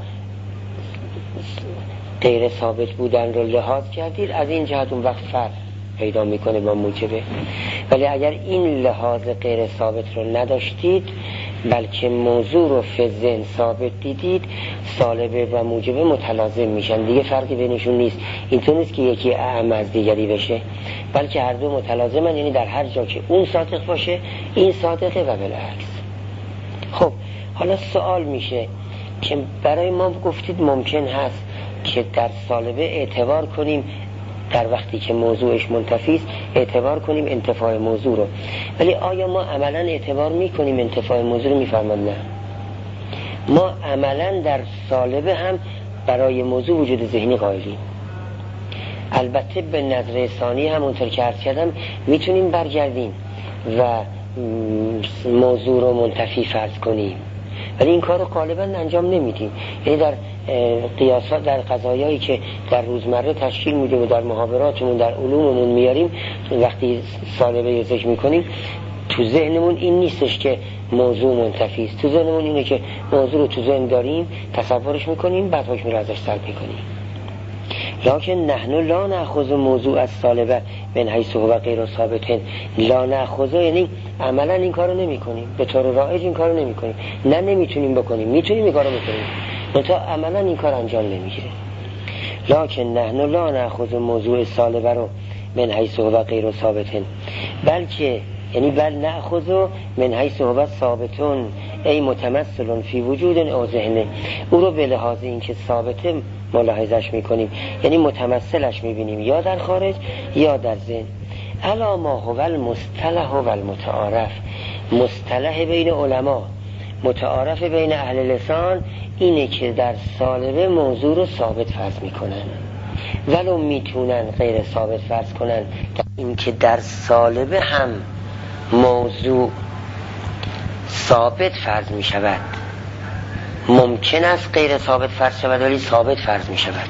غیر ثابت بودن رو لحاظ کردید، از این جهت اون وقت فرق پیدا میکنه با موجبه. ولی اگر این لحاظ غیر ثابت رو نداشتید بلکه موضوع رو فی ذهن ثابت دیدید، سالبه و موجبه متلازم میشن، دیگه فرقی بینشون نیست. اینطور نیست که یکی اعم از دیگری بشه، بلکه هر دو متلازمن، یعنی در هر جا که اون صادق باشه این صادقه و بالعکس. خب حالا سوال میشه که برای ما گفتید ممکن هست که در سالبه اعتبار کنیم در وقتی که موضوعش منتفی است اعتبار کنیم انتفاع موضوع رو. ولی آیا ما عملا اعتبار میکنیم انتفاع موضوع رو؟ میفرماد نه. ما عملا در سالبه هم برای موضوع وجود ذهنی قائلیم. البته به نظر ثانی همونطور که عرض کردم میتونیم برگردیم و موضوع رو منتفی فرض کنیم، ولی این کار رو غالبا انجام نمیدیم. یعنی در قیاسات، در قضایایی که در روزمره تشکیل میدیم و در محاوراتمون در علوممون میاریم، وقتی سالبه ذکر میکنیم تو ذهنمون این نیستش که موضوع منتفی است. تو ذهنمون اینه که موضوع رو تو ذهن داریم، تصورش میکنیم، بعد حکم رو ازش سلب میکنیم. لکن نحن لا نأخذ موضوع از سالبه من حیث هو غیر ثابت. لا نأخذ یعنی عملا این کارو نمی‌کنیم، به طور رایج این کارو نمی‌کنیم. نه نمیتونیم بکنیم، میتونیم این کارو بکنیم، منتها عملا این کار انجام نمیگیره. لکن نحن لا نأخذ موضوع سالبه رو من حیث هو غیر ثابت، بلکه یعنی بل نأخذ من حیث هو ثابتون ای متمثل فی وجود او ذهن. او رو به لحاظ اینکه ثابته ملاحظش میکنیم، یعنی متمثلش میبینیم یا در خارج یا در ذهن. الا ما هو المصطلح و المتعارف. مصطلح بین علما، متعارف بین اهل لسان اینه که در سالبه موضوع رو ثابت فرض میکنن، ولو میتونن غیر ثابت فرض کنن. اینکه در سالبه هم موضوع ثابت فرض می شود، ممکن است غیر ثابت فرض شود ولی ثابت فرض می شود.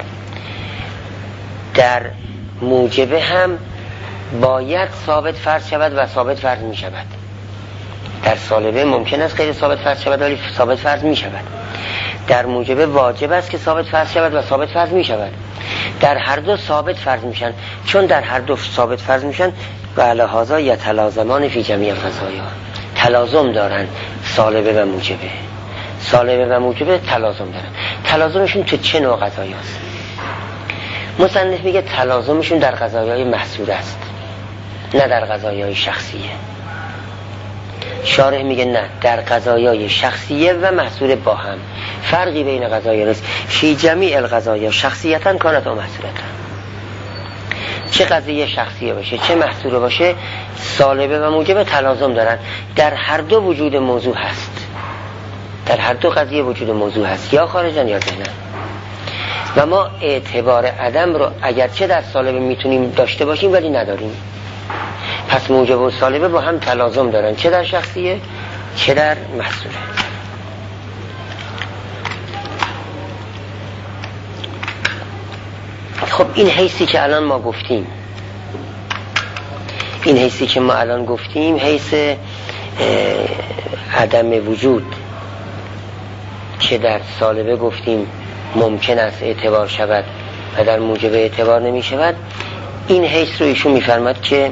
در موجبه هم باید ثابت فرض شود و ثابت فرض می شود. در سالبه ممکن است غیر ثابت فرض شود ولی ثابت فرض می شود. در موجبه واجب است که ثابت فرض شود و ثابت فرض می شود. در هر دو ثابت فرض میشن، چون در هر دو ثابت فرض میشن و لهذا یتلازمان فی جمیع قضایا. تلازم دارن سالبه و موجبه. سالبه و موجبه تلازم دارن. تلازمشون تو چه نوع قضایاست؟ مصنف میگه تلازمشون در قضایای محصور است، نه در قضایای شخصیه. شارح میگه نه، در قضایای شخصیه و محصور با هم. فرقی بین قضایا نیست. فی جمیع القضایا شخصیتا کانت و محصورتا. چه قضیه شخصیه باشه چه محصوره باشه، سالبه و موجبه تلازم دارن. در هر دو وجود موضوع هست، در هر دو قضیه وجود موضوع هست، یا خارجن یا ذهنن. و ما اعتبار عدم رو اگرچه در سالبه میتونیم داشته باشیم ولی نداریم. پس موجب و سالبه با هم تلازم دارن، چه در شخصیه چه در محصوره. خب این حیثی که الان ما گفتیم، این حیثی که ما الان گفتیم حیث عدم وجود که در سالبه گفتیم ممکن است اعتبار شود و در موجب اعتبار نمی شود، این حیث رو ایشون میفرماد که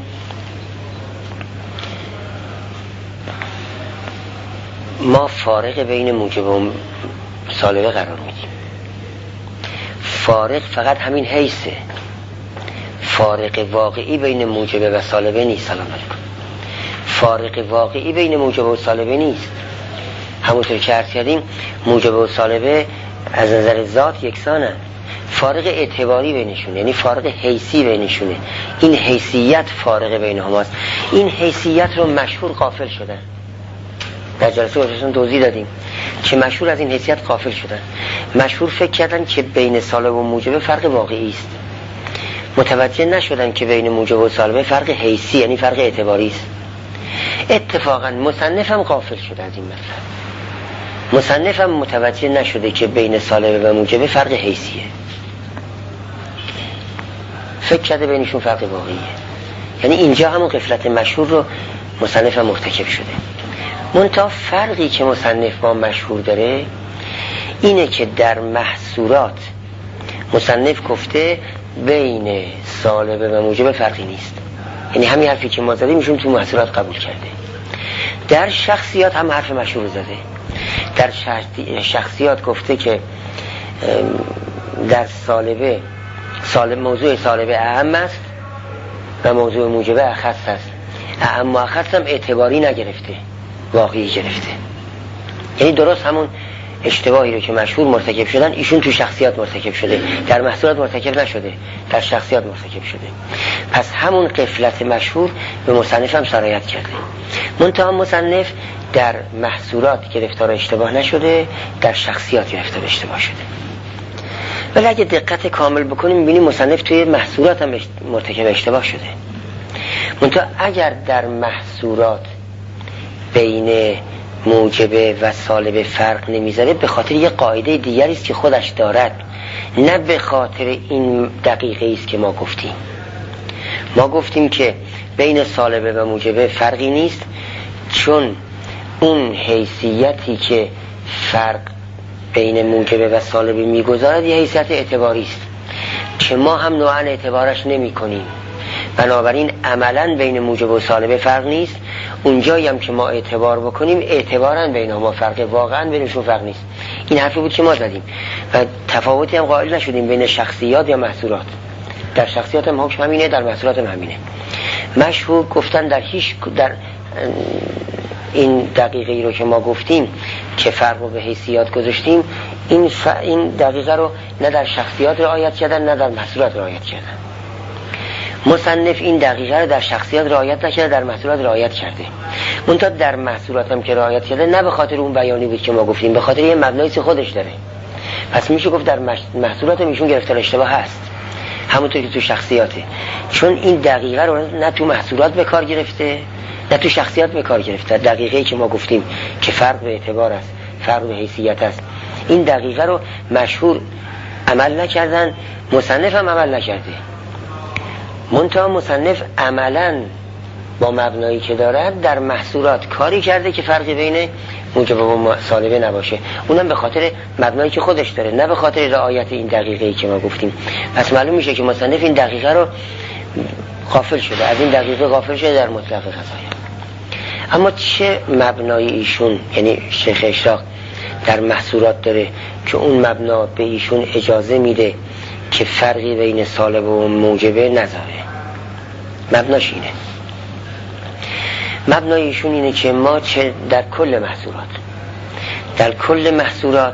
ما فارق بین موجب و سالبه قرار میدیم. فارق فقط همین حیثه، فارق واقعی بین موجب و سالبه نیست. سلام علیکم. فارق واقعی بین موجب و سالبه نیست. همونطور که عرض کردیم موجب و سالبه از نظر ذات یکسانه، فارق اعتباری بینشونه، یعنی فارق حیثی بینشونه. این حیثیت فارق بین هماست. این حیثیت رو مشهور غافل شدن. در جلسه گذشته توضیح دادیم که مشهور از این حیثیت غافل شدن. مشهور فکر کردن که بین سالبه و موجبه فرق واقعی است، متوجه نشدن که بین موجب و سالبه فرق حیثی یعنی فرق اعتباری است. اتفاقا مصنف هم غافل شده از این مطلب. مصنف هم متوجه نشده که بین سالبه و موجبه فرق حیثیه، فکر کرده بینشون فرق واقعیه. یعنی اینجا همون غفلت مشهور رو مصنف هم مرتکب شده. منتها فرقی که مصنف با مشهور داره اینه که در محصورات مصنف گفته بین سالبه و موجبه فرقی نیست، یعنی همین حرفی که ما زدیم ایشون تو محصورات قبول کرده. در شخصیات هم حرف مشهور زده. در شخصیات گفته که در سالبه سالب موضوع سالبه اهم است و موضوع موجبه اخص است. اهم و اخص هم اعتباری نگرفته، واقعی گرفته. یعنی درست همون اشتباهی رو که مشهور مرتکب شدن ایشون تو شخصیات مرتکب شده، در محصولات مرتکب نشده، در شخصیات مرتکب شده. پس همون غفلت مشهور به مصنف هم سرایت کرده. منتها مصنف در محصولات گرفتار اشتباه نشده، در شخصیات گرفتار اشتباه شده. ولی اگه دقت کامل بکنیم می‌بینیم مصنف توی محصولات هم مرتکب اشتباه شده. منتها اگر در محصولات بین موجبه و سالبه فرق نمیذاره به خاطر یه قاعده دیگری است که خودش دارد، نه به خاطر این دقیقه است که ما گفتیم. ما گفتیم که بین سالبه و موجبه فرقی نیست، چون اون حیثیتی که فرق بین موجبه و سالبه میگذارد یه حیثیت اعتباری است که ما هم نوعا اعتبارش نمی کنیم. بنابراین عملا بین موجب و سالبه فرق نیست. اونجایی هم که ما اعتبار بکنیم اعتبارا بین ما فرقه، واقعا بینشون فرق نیست. این حرفی بود که ما زدیم و تفاوتی هم قائل نشدیم بین شخصیات یا محصولات. در شخصیات هم حکم همینه، در محصولات هم همینه. مشهور گفتن در هیچ در این دقیقه ای رو که ما گفتیم که فرق رو به حیثیات گذاشتیم، این ف... این دقیقه رو نه در شخصیات رعایت کردن نه در محصولات رعایت کردن. مصنف این دقیقه رو در شخصیات رعایت نکرده، در محصولات رعایت کرده. منتها در محصولات هم که رعایت کرده نه به خاطر اون بیانی بود که ما گفتیم، به خاطر یه مبنای خودش داره. پس میشه گفت در محصولات هم ایشون گرفتار اشتباه هست، همونطور که تو شخصیاته، چون این دقیقه رو نه تو محصولات به کار گرفته نه تو شخصیات به کار گرفته. دقیقه‌ای که ما گفتیم که فرق به اعتبار است، فرق به حیثیت است، این دقیقه رو مشهور عمل نکردن، مصنف هم عمل نکرده. منتها مصنف عملاً با مبنایی که دارد در محصولات کاری کرده که فرقی بین موجب و سالبه نباشه، اونم به خاطر مبنایی که خودش داره، نه به خاطر رعایت این دقیقه‌ای که ما گفتیم. پس معلوم میشه که مصنف این دقیقه رو غافل شده، از این دقیقه غافل شده در مطلق قضایا. اما چه مبنای ایشون یعنی شیخ اشراق در محصولات داره که اون مبنا به ایشون اجازه میده که فرقی بین سالب و موجبه نذاره؟ مبناش اینه. مبنای ایشون اینه که ما چه در کل محصولات در کل محصولات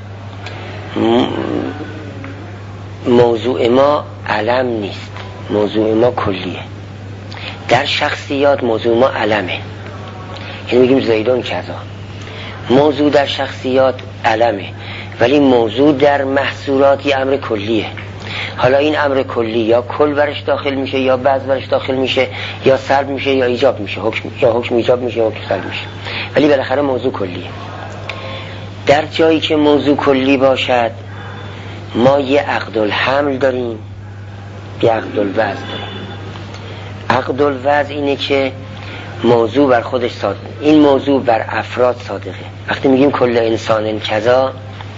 موضوع ما علم نیست، موضوع ما کلیه. در شخصیات موضوع ما علمه، یعنی میگیم زیدون کذا. موضوع در شخصیات علمه، ولی موضوع در محصولات یه امر کلیه. حالا این امر کلی یا کل برش داخل میشه یا بعض برش داخل میشه، یا سلب میشه یا ایجاب میشه، حکم یا حکم ایجاب میشه یا حکم سلب میشه، ولی بالاخره موضوع کلیه. در جایی که موضوع کلی باشد ما یه عقد الحمل داریم، یه عقد الوضع داریم. عقد الوضع اینه که موضوع بر خودش صادق، این موضوع بر افراد صادقه. وقتی میگیم کل انسان کذا،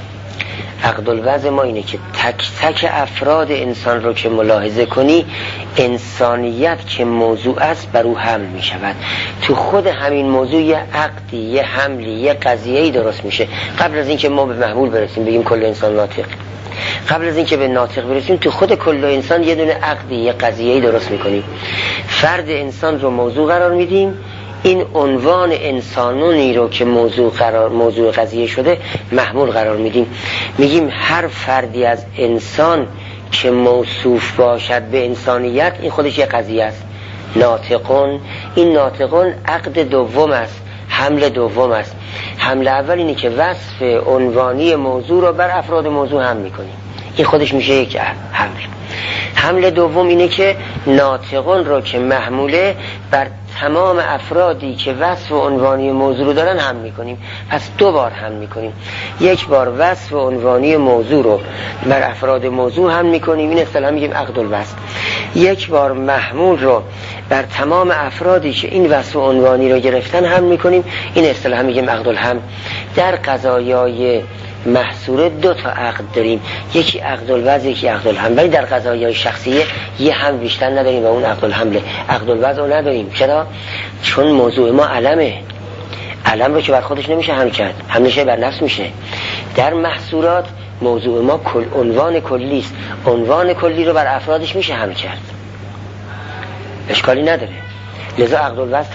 عقد الوضع ما اینه که تک تک افراد انسان رو که ملاحظه کنی، انسانیت که موضوع است بر او حمل می شود. تو خود همین موضوع یه عقدی، یه حملی، یه قضیه‌ای درست میشه. قبل از اینکه ما به محمول برسیم بگیم کل انسان ناطق، قبل از اینکه به ناطق برسیم تو خود کل انسان یه دونه عقدی، یه قضیه‌ای درست میکنیم. فرد انسان رو موضوع قرار میدیم، این عنوان انسانونی رو که موضوع قرار موضوع قضیه شده محمول قرار میدیم. میگیم هر فردی از انسان که موصوف باشد به انسانیت این خودش یه قضیه است. ناطقون، این ناطقون عقد دوم است، حمل دوم است. حمل اول اینه که وصف عنوانی موضوع رو بر افراد موضوع هم میکنیم، این خودش میشه یک حمل. حمل دوم اینه که ناطقون رو که محموله بر تمام افرادی که وصف عنوانی موضوع رو دارن هم میکنیم. پس دو بار هم میکنیم، یک بار وصف عنوانی موضوع رو بر افراد موضوع هم میکنیم، این اصطلاح میگیم عقد الوصف. یک بار محمول رو بر تمام افرادی که این وصف عنوانی رو گرفتن هم میکنیم، این اصطلاح میگیم عقد الحمل. در قضایای محصوره دو تا عقد داریم، یکی عقد الوضع یکی عقد الحمل، ولی در قضایای شخصیه یه هم بیشتر نداریم و اون عقد الحمل. عقد الوضع رو نداریم. چرا؟ چون موضوع ما علمه، علم رو که بر خودش نمیشه هم کرد، هم نشه بر نفس میشه. در محصولات موضوع ما کل عنوان کلی است، عنوان کلی رو بر افرادش میشه هم کرد، اشکالی نداره. لذا عقد الوضع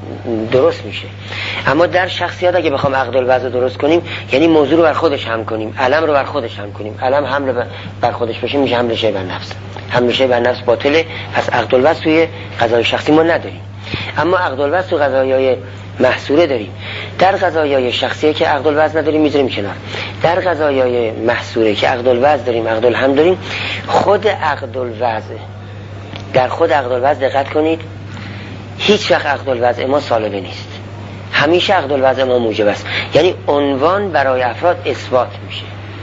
درست میشه. اما در شخصیات اگه بخوام عقد الوضع درست کنیم یعنی موضوع رو بر خودش هم کنیم، علم رو بر خودش هم کنیم. علم حمل بر خودش بشه میشه حمل شی بر نفس. حمل شی بر نفس باطله، پس عقد الوضع توی قضای شخصی ما نداریم. اما عقد الوضع تو قضایای محصوره داریم. در قضایای شخصیه که عقد الوضع نداریم میذاریم کنار. در قضایای محصوره که عقد الوضع داریم، عقد الهم داریم، خود عقد الوضع، در خود عقد الوضع دقت کنید، هیچ وقت عقد الوضع ما سالبه نیست. همیشه عقد الوضع ما موجب است. یعنی عنوان برای افراد اثبات میشه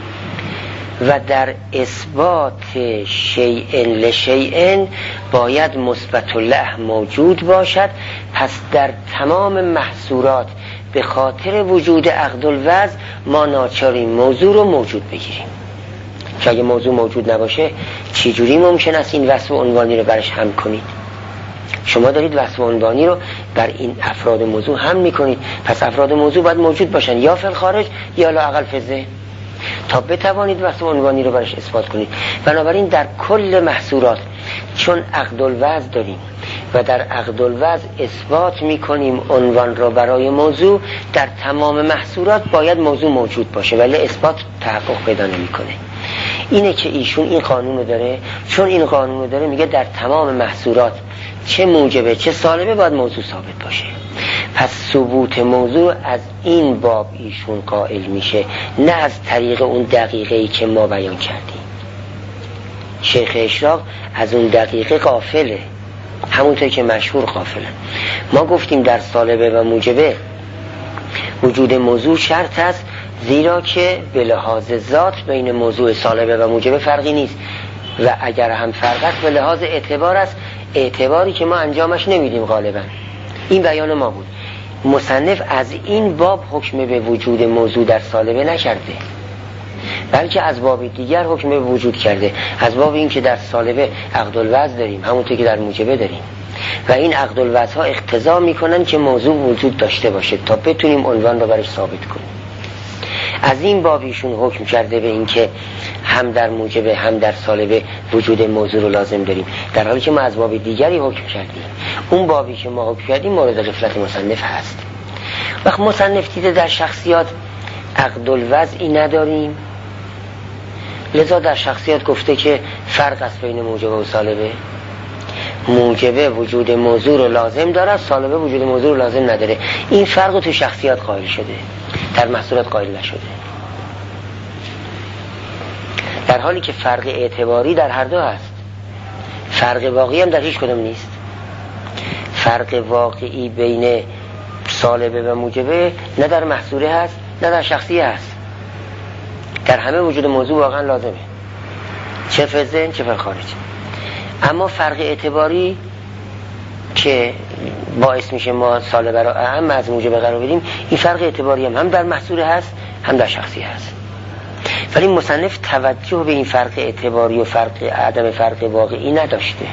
و در اثبات شیء لشیء باید مثبت له موجود باشد. پس در تمام محصورات به خاطر وجود عقد الوضع ما ناچاریم موضوع رو موجود بگیریم، که اگه موضوع موجود نباشه چی جوری ممکن است این وصف عنوانی رو برش هم کنید؟ شما دارید وصف عنوانی رو بر این افراد موضوع هم میکنید، پس افراد موضوع باید موجود باشن یا فی الخارج یا لااقل فی الذهن تا بتوانید وصف عنوانی رو برش اثبات کنید. بنابراین در کل محصورات چون عقد الوضع داریم و در عقد الوضع اثبات میکنیم عنوان را برای موضوع، در تمام محصورات باید موضوع موجود باشه، ولی اثبات تحقق پیدا نمیکنه. اینه که ایشون این قانون رو داره. چون این قانون رو داره میگه در تمام محصورات چه موجبه چه سالبه باید موضوع ثابت باشه. پس ثبوت موضوع از این باب ایشون قائل میشه، نه از طریق اون دقیقه‌ای که ما بیان کردیم. شیخ اشراق از اون دقیقه غافله، همونطور که مشهور غافلن. ما گفتیم در سالبه و موجبه وجود موضوع شرط است، زیرا که به لحاظ ذات بین موضوع سالبه و موجبه فرقی نیست و اگر هم فرق است به لحاظ اعتبار است، اعتباری که ما انجامش نمیدیم غالبا. این بیان ما بود. مصنف از این باب حکم به وجود موضوع در سالبه نکرده، بلکه از باب دیگر حکم به وجود کرده، از باب این که در سالبه عقد الوضع داریم همونطور که در موجبه داریم و این عقد الوضع ها اقتضا میکنن که موضوع وجود داشته باشه تا بتونیم عنوان رو برش ثابت کنیم. از این باب ایشون حکم کرده به این که هم در موجبه هم در سالبه وجود موضوع رو لازم داریم، در حالی که ما از باب دیگری حکم کردیم. اون بابی که ما حکم کردیم مورد غفلت مصنف هست. وقت مصنف دیده در شخصیات عقد الوضعی نداریم، لذا در شخصیات گفته که فرق است بین موجبه و سالبه. موجبه وجود موضوع رو لازم داره، سالبه وجود موضوع رو لازم نداره. این فرق تو شخصیات قائل شده، در محصولات قائل نشده، در حالی که فرق اعتباری در هر دو هست. فرق واقعی هم در هیچ کدوم نیست. فرق واقعی بین سالبه و موجبه نه در محصوله هست نه در شخصیه هست. در همه وجود موضوع واقعا لازمه، چه فی ذهن چه فی خارج. اما فرق اعتباری که باعث میشه ما سالبه را اهم از موجبه قرار بدیم، این فرق اعتباری هم هم در محصوله هست هم در شخصیه هست. ولی مصنف توجه به این فرق اعتباری و فرق عدم فرق واقعی نداشته،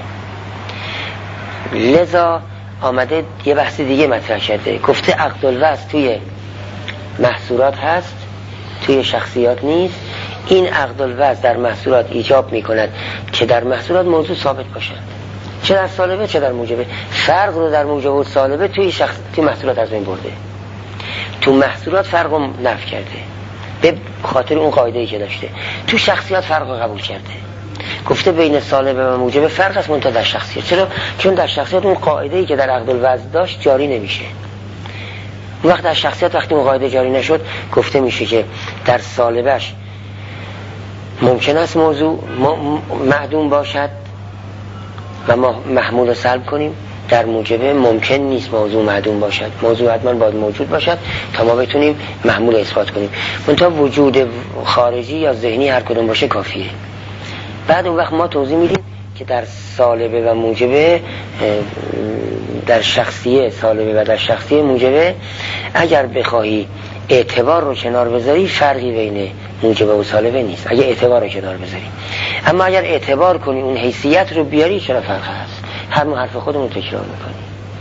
لذا آمده یه بحث دیگه مطرح کرده. گفته عقد الوضع توی محصولات هست، توی شخصیات نیست. این عقد الوضع در محصولات ایجاب میکند که در محصولات موضوع ثابت باشد، چه در سالبه چه در موجبه. فرق رو در موجبه و سالبه توی شخص توی محصولات از بین برده، تو محصولات فرق رو نفی کرده به خاطر اون قاعده‌ای که داشته. تو شخصیات فرق رو قبول کرده، گفته بین سالبه و موجبه فرق است منتها در شخصیات. چرا؟ چون در شخصیات اون قاعده‌ای که در عقد الوضع داشت جاری نمیشه. اون وقت در شخصیات وقتی اون قاعده جاری نشد گفته میشه که در سالبهش ممکن است موضوع معدوم باشد و ما محمول رو سلب کنیم، در موجبه ممکن نیست موضوع معدوم باشد، موضوع حتما باید موجود باشد تا ما بتونیم محمول اثبات کنیم. منتها وجود خارجی یا ذهنی هر کدوم باشه کافیه. بعد اون وقت ما توضیح میدیم که در سالبه و موجبه، در شخصیه سالبه و در شخصیه موجبه، اگر بخواهی اعتبار رو کنار بذاری فرقی بین موجبه و سالبه نیست اگه اعتبار رو کنار بذاری. اما اگر اعتبار کنی اون حیثیت رو بیاری چرا فرق هست؟ هر مو حرف خودمون تکرار میکنی.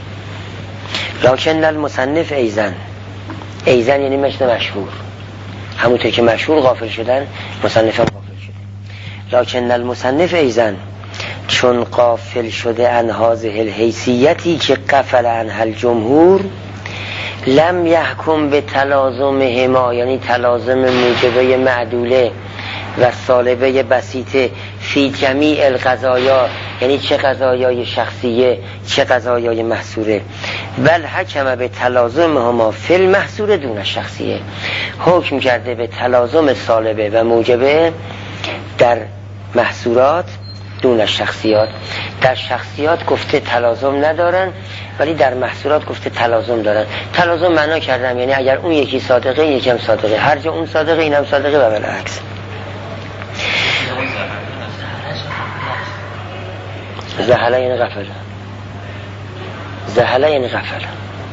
لکن المصنف ایزن، ایزن یعنی مثل مشهور، همونطور که مشهور غافل شدن مصنف هم غافل شده. لکن المصنف ایزن چون غافل شده عن هذه الحیثیتی که غفل عنها الجمهور، لم یحکم به تلازمهما، یعنی تلازم موجبه معدوله و سالبه بسیطه فی جمیع القضایا، یعنی چه قضایای شخصیه چه قضایای محصوره، بل حکم به تلازمهما فی المحصوره دون شخصیه، حکم کرده به تلازم سالبه و موجبه در محصورات دون شخصیات. در شخصیات گفته تلازم ندارن، ولی در محصورات گفته تلازم دارن. تلازم معنا کردم یعنی اگر اون یکی صادقه این یکی هم صادقه، هر جا اون صادقه این هم صادقه و بالعکس. زهله یعنی غفله، زهله یعنی غفله.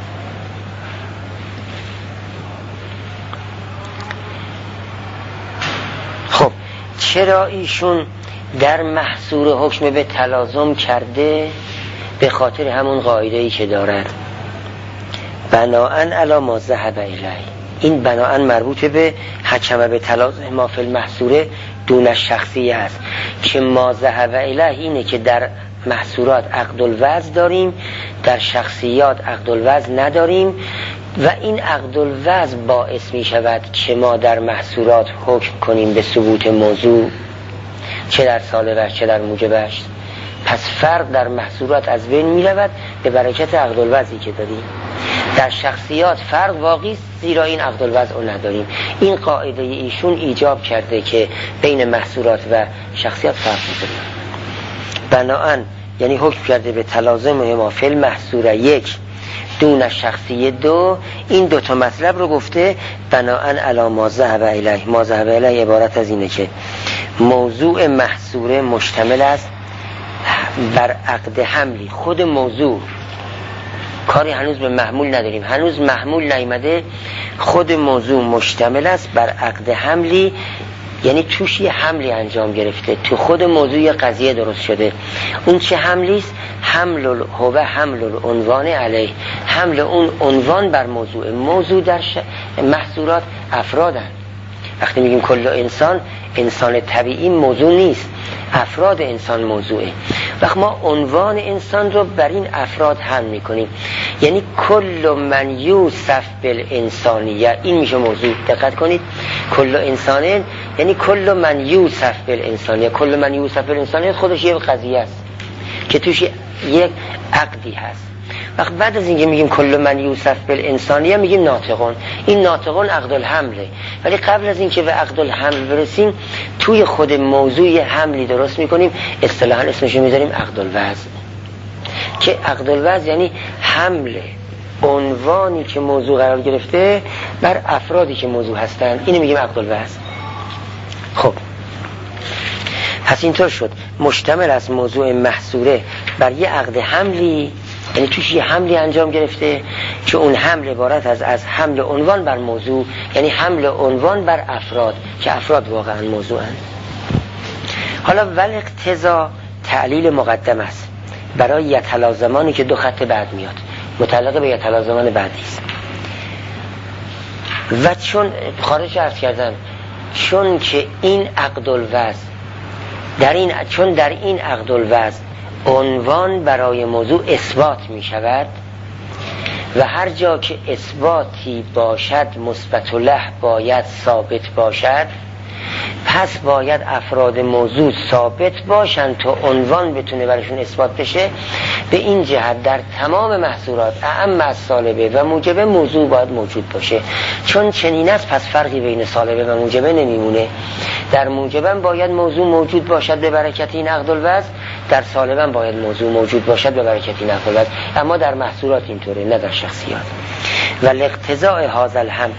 خب چرا ایشون در محصور حکم به تلازم کرده؟ به خاطر همون قاعده‌ای که دارد بناءً علی ما ذهب الیه. این بناءً مربوط به حکم به تلازم ما فی المحصوره دون شخصی است که ما ذهب الیه اینه که در محصورات عقد الوضع داریم، در شخصیات عقد الوضع نداریم و این عقد الوضع باعث می شود که ما در محصورات حکم کنیم به ثبوت موضوع، چه در سالبش چه در موجبش. پس فرق در محصورات از بین می رود به برکت عقد الوضعی که داریم. در شخصیات فرق واقعی است زیرا این عقد الوضع رو نداریم. این قاعده ایشون ایجاب کرده که بین محصورات و شخصیات فرق می‌کنه. بناهن یعنی حکم کرده به تلازم ما فی المحصوره یک دون شخصیه دو. این دو تا مطلب رو گفته بناهن علی ما ذهب الیه. ما ذهب الیه عبارت از اینه که موضوع محصوره مشتمل است بر عقد حملی. خود موضوع کاری هنوز به محمول نداریم، هنوز محمول نیامده. خود موضوع مشتمل است بر عقد حملی، یعنی توش یه حملی انجام گرفته، تو خود موضوع یه قضیه درست شده. اون چه حملی است؟ حمل هو حمل العنوان علیه، حمل اون عنوان بر موضوع. موضوع در ش... محصورات افرادن. وقتی میگیم کل انسان، انسان طبیعی موضوع نیست، افراد انسان موضوعه. وقت ما عنوان انسان رو بر این افراد حمل میکنیم، یعنی کل من یوصف بالانسانیه، این میشه موضوع. دقت کنید، کل انسانه یعنی کل من یوصف بالانسانیه. کل من یوصف بالانسانیه خودش یه قضیه است که توش یک عقدی هست. وقت بعد از اینکه میگیم کل من یوصف بالانسانیه میگیم ناطقون. این ناطقون عقد الحمله، ولی قبل از اینکه به عقد الحمل برسیم توی خود موضوع حملی درست میکنیم، اصطلاحاً اسمش رو میذاریم عقد الوضع. که عقد الوضع یعنی حمل عنوانی که موضوع قرار گرفته بر افرادی که موضوع هستن، اینو میگیم عقد الوضع. خب پس اینطور شد مشتمل از موضوع محصوره بر یه عقد حملی، یعنی توش یه حملی انجام گرفته که اون حمل عبارت از از حمل عنوان بر موضوع، یعنی حمل عنوان بر افراد که افراد واقعا موضوع هست. حالا ول اقتضا تعلیل مقدم است برای یتلازمانی که دو خط بعد میاد، متعلق به یتلازمان بعدی است. و چون خارج عرض کردم چون که این عقد الوضع در این چون در این عقد الوضع عنوان برای موضوع اثبات می شود و هر جا که اثباتی باشد مثبت له باید ثابت باشد، پس باید افراد موضوع ثابت باشند تا عنوان بتونه براشون اثبات بشه. به این جهت در تمام محصورات اعم از سالبه و موجبه موضوع باید موجود باشه. چون چنین است پس فرقی بین سالبه و موجبه نمیمونه. در موجبه باید موضوع موجود باشد به برکت این عقد الوضع، در سالبه باید موضوع موجود باشد به برکت این عقد الوضع. اما در محصورات اینطوره، نه در شخصیات. و الاقتضاء هذا الحمل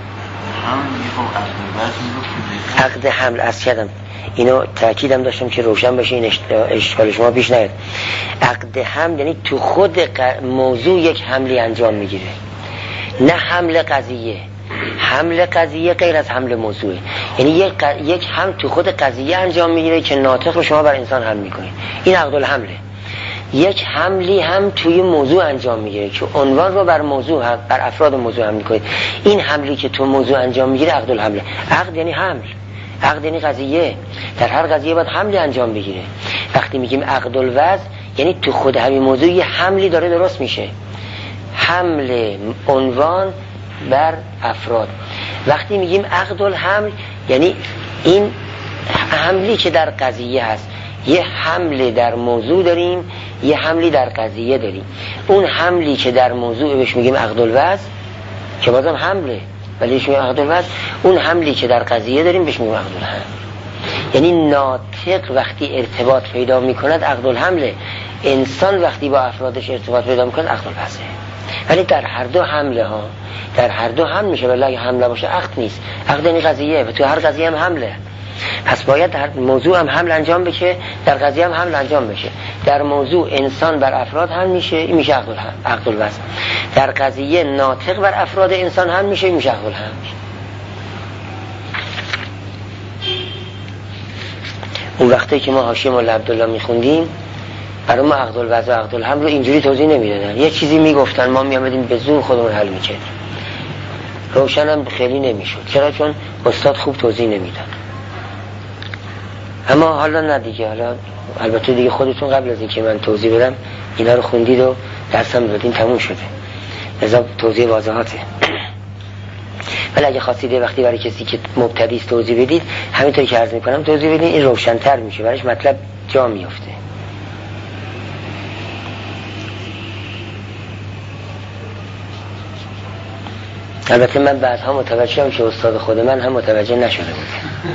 عقد حمل از کردم، اینو تأکیدم داشتم که روشن بشه این اشکال شما پیش نیاد. عقد حمل یعنی تو خود موضوع یک حملی انجام میگیره، نه حمل قضیه. حمل قضیه غیر از حمل موضوعه، یعنی یک ق... یک حمل تو خود قضیه انجام میگیره که ناطق رو شما بر انسان حمل میکنید، این عقد الحمله. یک حملی هم توی موضوع انجام میگیره که عنوان رو بر موضوع هم بر افراد موضوع حمل میکنید. این حملی که تو موضوع انجام میگیره عقد الحمله. عقد یعنی حمل، عقد یعنی قضیه، در هر قضیه باید حملی انجام بگیره. وقتی میگیم عقد الوضع یعنی تو خود همین موضوع یه حملی داره درست میشه، حمل عنوان بر افراد. وقتی میگیم عقد الحمل یعنی این حملی که در قضیه هست، یه حمله در موضوع داریم، یه حملی در قضیه داریم. اون حملی که در موضوع بهش میگیم عقد الوضع که بازم حمله ولی بهش میگیم عقد الوضع. اون حملی که در قضیه داریم بهش میگیم عقد الحمل. یعنی ناطق وقتی ارتباط پیدا میکند عقد الحمله، انسان وقتی با افرادش ارتباط پیدا میکند عقد الوضعه. ولی در هر دو حمله ها، در هر دو حمل میشه، ولی اگه حمله باشه عقد نیست. عقد یعنی قضیه و تو هر قضیه هم حمله، پس باید در موضوع هم حمل انجام بشه، در قضیه هم حمل انجام بشه. در موضوع انسان بر افراد حمل میشه، این میشه عقد الحمل، عقد الوضع. در قضیه ناطق بر افراد انسان حمل میشه، این میشه عقد الحمل. اون وقتی که ما حاشیه مولا عبدالله میخوندیم برای ما عقد الوضع و عقد الحمل رو اینجوری توضیح نمیدادن، یه چیزی میگفتن ما میامدیم به زور خودمون حل میکردیم، روشنم خیلی نمیشد. چرا؟ چون استاد خوب توضیح نمیداد. اما حالا نه دیگه، حالا البته دیگه خودتون قبل از اینکه من توضیح بدم اینا رو خوندید و درسم دادین، تموم شده، لذا توضیح واضحاته. ولی اگه خواستید وقتی برای کسی که مبتدی است توضیح بدید، همینطوری که عرض میکنم توضیح بدین، این روشن‌تر میشه، برایش مطلب جا میفته. البته من بعدها متوجه شدم که استاد خود من هم متوجه نشده بود.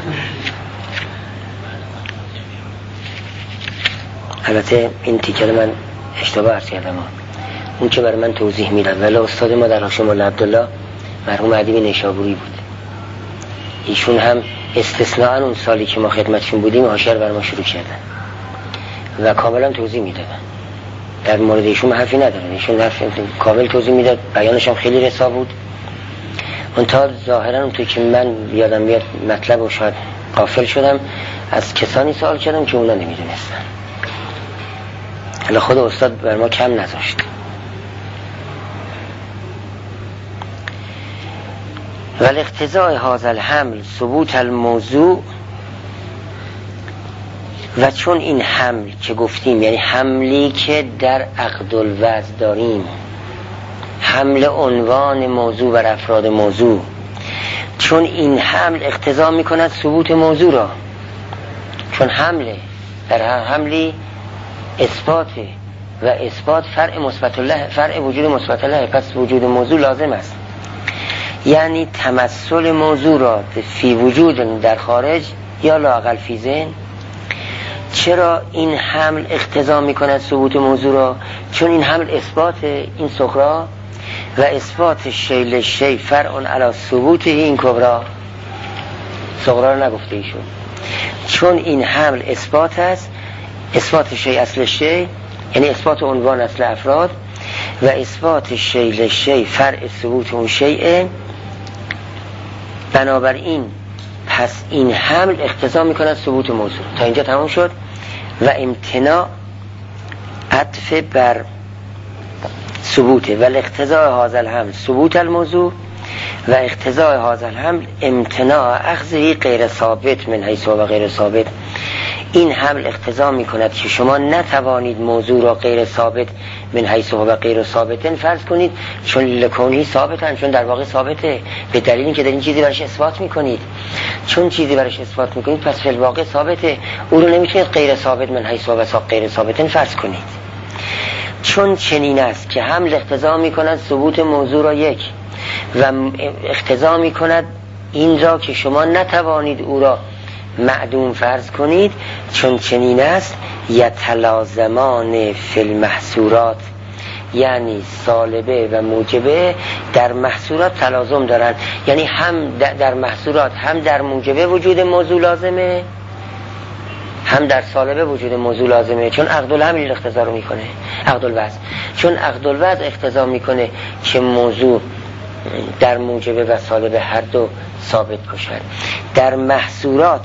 البته این تیکه من اشتباه عرض کردم، اون که برای من توضیح میداد ولی استاد ما در حاشیه مولا عبدالله مرحوم ادیب نیشابوری بود. ایشون هم استثناء اون سالی که ما خدمتشون بودیم حاشیه رو برای ما شروع کردن و کاملا توضیح میدادن. در مورد ایشون حرفی ندارن، ایشون حرف کامل توضیح میداد، بیانش هم خیلی رسا بود. اون تا ظاهرا اون توی که من یادم بیاد مطلب و شاید غافل شدم، از کسانی سوال کردم که اونا نمیدونستن. حالا خود استاد بر ما کم نذاشت. ولی اقتضای هذا الحمل ثبوت الموضوع، و چون این حمل که گفتیم یعنی حملی که در عقد الوضع داریم، حمل عنوان موضوع بر افراد موضوع، چون این حمل اقتضا میکند ثبوت موضوع را، چون حمله در هر حملی اثباته و اثبات فرع مثبت الله، فرع وجود مثبت الله، پس وجود موضوع لازم است. یعنی تمثل موضوع را فی وجود در خارج یا لااقل فی ذهن. چرا این حمل اقتضا میکند ثبوت موضوع را؟ چون این حمل اثبات این سخرا و اثبات شیل شی فرع علی ثبوت این کبرا. سخرا رو نگفته ایشون. چون این حمل اثبات است، اثبات شی اصل شی یعنی اثبات عنوان اصل افراد و اثبات شیل شی فرع ثبوت اون شیء، بنابراین پس این حمل اقتضا میکند ثبوت موضوع. تا اینجا تمام شد. و امتناع عطف بر ثبوته و الاقتضاء هذا الحمل ثبوت الموضوع و اقتضاء هذا الحمل امتناع اخذه غیر ثابت من حیث و غیر ثابت. این حمل اقتضا میکند که شما نتوانید موضوع را غیر ثابت من حیث و غیر ثابتن فرض کنید، چون لکونی ثابتن، چون در واقع ثابته، به دلیل اینکه در این چیزی برش اثبات میکنید. چون چیزی برش اثبات میکنید پس فی الواقع ثابته، او رو نمیتونید غیر ثابت من حیث و غیر ثابتن فرض کنید. چون چنین است که حمل اقتضا میکند ثبوت موضوع را یک و اقتضا میکند این را که شما نتوانید او را معدوم فرض کنید، چون چنین است یتلازمان فی المحصورات، یعنی سالبه و موجبه در محصورات تلازم دارند. یعنی هم در محصورات هم در موجبه وجود موضوع لازمه، هم در سالبه وجود موضوع لازمه، چون عقد الحمل اقتضا رو میکنه، عقد الوضع، چون عقد الوضع اقتضا میکنه که موضوع در موجبه و سالبه هر دو ثابت باشند. در محصورات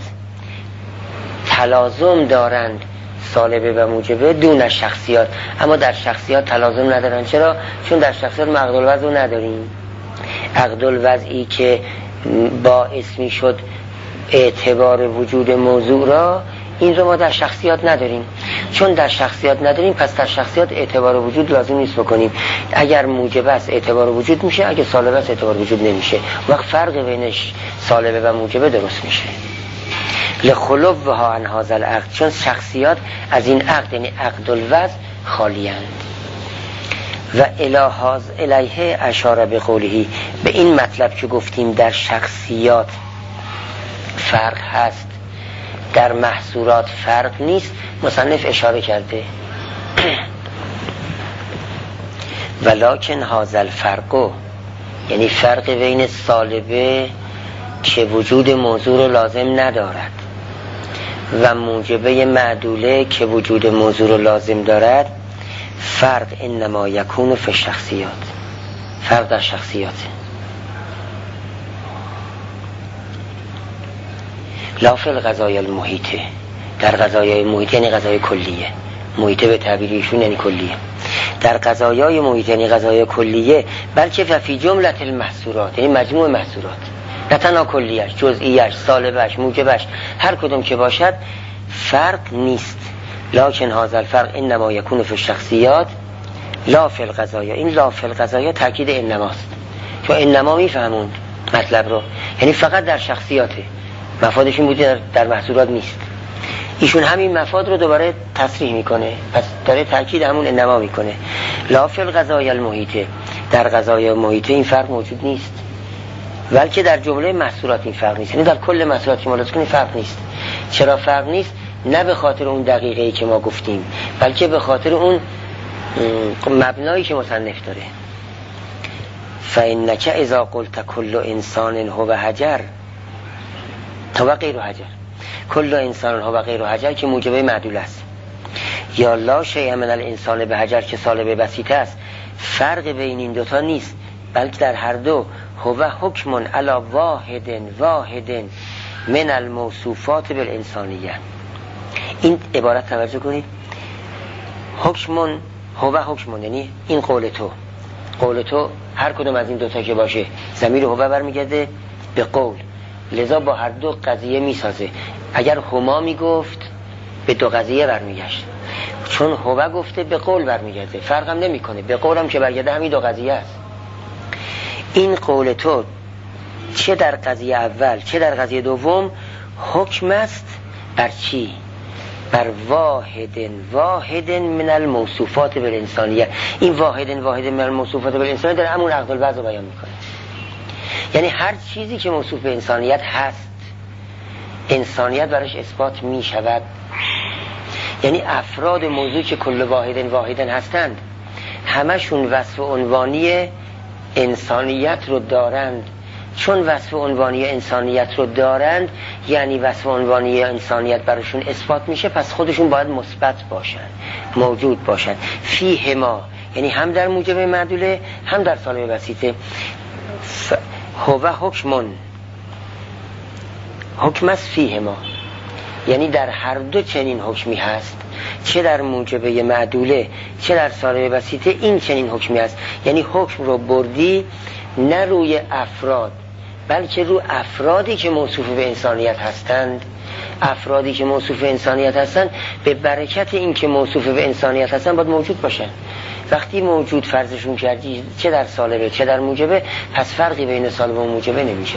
تلازم دارند سالبه و موجبه دون شخصیات، اما در شخصیات تلازم ندارند. چرا؟ چون در شخصیات ما عقد الوضع نداریم. عقد الوضعی که باعث می شد اعتبار وجود موضوع را، این رو ما در شخصیات نداریم. چون در شخصیات نداریم پس در شخصیات اعتبار وجود لازم نیست بکنیم. اگر موجب است اعتبار وجود میشه، اگر سالب است اعتبار وجود نمیشه. وقت فرق بینش سالبه و موجبه درست میشه. لخلوها عن هذا العقد، چون شخصیات از این عقد یعنی عقد الوضع خالیند. و الهاز الیه اشاره به قوله، به این مطلب که گفتیم در شخصیات فرق هست، در محصورات فرق نیست، مصنف اشاره کرده. ولکن هذا الفرق، یعنی فرق بین سالبه که وجود موضوع رو لازم ندارد و موجبه معدوله که وجود موضوع رو لازم دارد، فرق انما یکون فی الشخصیات، فرق در شخصیات. لا فی القضایا المحیطه، در قضایای محیط یعنی قضای کلیه، محیطه به تعبیر ایشون یعنی کلیه. در قضایای محیط یعنی قضای کلیه، بلکه فی جملة المحصورات یعنی مجموع محصورات، نه تنها کلیش، جزئیش، سالبش، موجبش، هر کدوم که باشد فرق نیست. لکن هذا الفرق انما یکون فی الشخصیات لا فی القضایا. این لا فی القضایا تاکید انماست، چون انما میفهمون مطلب رو، یعنی فقط در شخصیاته، مفادش این بوده در محصولات نیست. ایشون همین مفاد رو دوباره تصریح میکنه، پس داره تاکید همون انما میکنه. لا فی القضایا المحیطه، در قضای محیطه این فرق موجود نیست، بلکه در جمله محصولات این فرق نیست، یعنی در کل محصولات که ملاحظه کنید فرق نیست. چرا فرق نیست؟ نه به خاطر اون دقیقه‌ای که ما گفتیم، بلکه به خاطر اون مبنایی که مصنف داره. فإنک اذا قلت کل انسان هو حجر هو غیر حجر، کل انسان هو غیر حجر که موجبه معدول است، یا لا شیء من الانسان به حجر که سالب بسیطه است، فرق بین این دوتا نیست، بلکه در هر دو هو حکم علی واحد واحد من الموصوفات بالانسانیه. این عبارت توجه کنید، حکمون هو حکمون یعنی این قول تو، قول تو هر کدوم از این دوتا که باشه ضمیر هو برمیگرده به قول، لذا با هر دو قضیه میسازه. اگر هما میگفت به دو قضیه برمیگشت، چون هو گفته به قول برمیگرده، فرق هم نمیکنه، به قول هم که برگرده همین دو قضیه است. این قول تو چه در قضیه اول چه در قضیه دوم حکم است بر چی؟ بر واحد واحد من الموصوفات بالانسانیه. این واحد واحد من الموصوفات بالانسانیه در همون عقد الوضع بیان میکنه، یعنی هر چیزی که موصوف به انسانیت هست انسانیت براش اثبات میشود. یعنی افراد موضوع که کل واحد واحد هستند همشون وصف عنوانی انسانیت رو دارند. چون وصف عنوانی انسانیت رو دارند یعنی وصف عنوانی انسانیت براشون اثبات میشه، پس خودشون باید مثبت باشن، موجود باشن. فیه ما یعنی هم در موجب معدوله هم در سالب بسیطه. ف... هو حکمون حکم است فیه ما، یعنی در هر دو چنین حکمی هست، چه در موجبه معدوله چه در سالب بسیطه این چنین حکمی هست. یعنی حکم رو بردی نه روی افراد بلکه رو افرادی که موصوف به انسانیت هستند. افرادی که موصوف به انسانیت هستند به برکت این که موصوف به انسانیت هستند باید موجود باشن. وقتی موجود فرضشون کردی چه در سالبه چه در موجبه، پس فرقی بین سالب و موجبه نمیشه.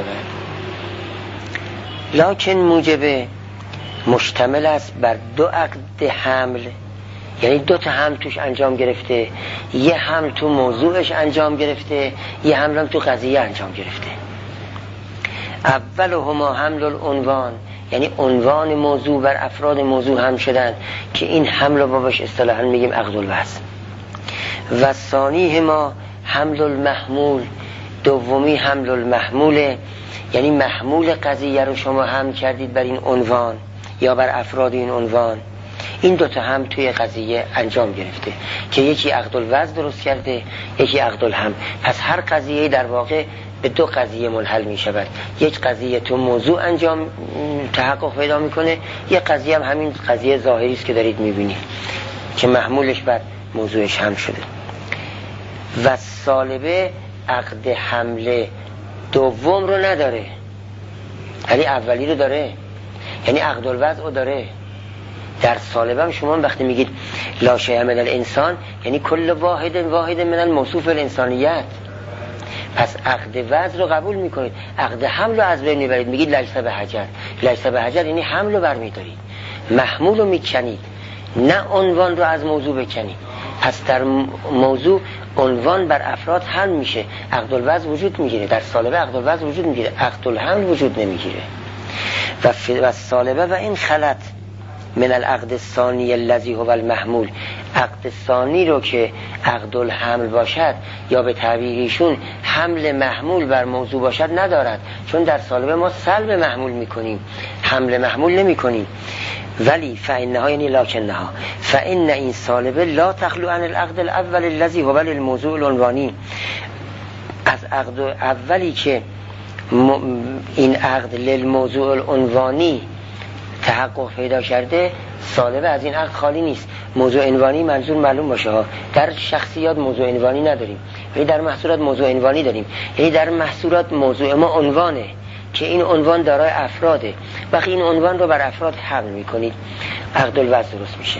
لکن موجبه مشتمل است بر دو عقد حمل، یعنی دو تا حمل توش انجام گرفته، یه حمل تو موضوعش انجام گرفته، یه حمل هم تو قضیه انجام گرفته. اول هما حمل العنوان، یعنی عنوان موضوع بر افراد موضوع هم شدن که این حمل رو بابش اصطلاحاً میگیم عقد الوضع. و ثانی هما حمل المحمول، دومی حمل المحموله، یعنی محمول قضیه رو شما هم کردید بر این عنوان یا بر افراد این عنوان. این دوتا هم توی قضیه انجام گرفته که یکی عقد الوضع درست کرده یکی عقد الهم. پس هر قضیه در واقع به دو قضیه منحل می شود. یک قضیه تو موضوع انجام تحقق پیدا میکنه، یک قضیه هم همین قضیه ظاهری است که دارید میبینید که محمولش بر موضوعش هم شده. و سالبه عقد حمله دوم رو نداره، یعنی اولی رو داره، یعنی عقد الوضع رو داره. در سالبه هم شما وقتی میگید لا شیء من الانسان یعنی کل واحد واحد من الموصوف الانسانیت. پس عقد وضع رو قبول میکنید، عقد حمل رو از بین میبرید، میگید لیس به حجر. لیس به حجر یعنی حمل رو برمیدارید، محمول رو میکنید، نه عنوان رو از موضوع بکنید. پس در موضوع عنوان بر افراد حمل میشه، عقد الوضع وجود میگیره. در سالبه عقد الوضع وجود میگیره، عقد الحمل وجود نمیگیره. و و سالبه و این خلط من العقد الثانی الذی هو المحمول، عقد ثانی رو که عقد الحمل باشد یا به تعبیر ایشون حمل محمول بر موضوع باشد ندارد، چون در سالبه ما سلب محمول میکنیم، حمل محمول نمی کنیم. ولی فانها یعنی لکنها فان این سالبه لا تخلو عن العقد الاول الذی هو الموضوع العنوانی، از عقد اولی که این عقد للموضوع العنوانی تحقق پیدا کرده، سالبه از این عقد خالی نیست. موضوع عنوانی منظور معلوم باشه ها، در شخصیات موضوع عنوانی نداریم، یعنی در محصولات موضوع عنوانی داریم، یعنی در محصولات موضوع ما عنوانه که این عنوان دارای افراده. وقتی این عنوان رو بر افراد حمل میکنید عقد الوضع درست میشه.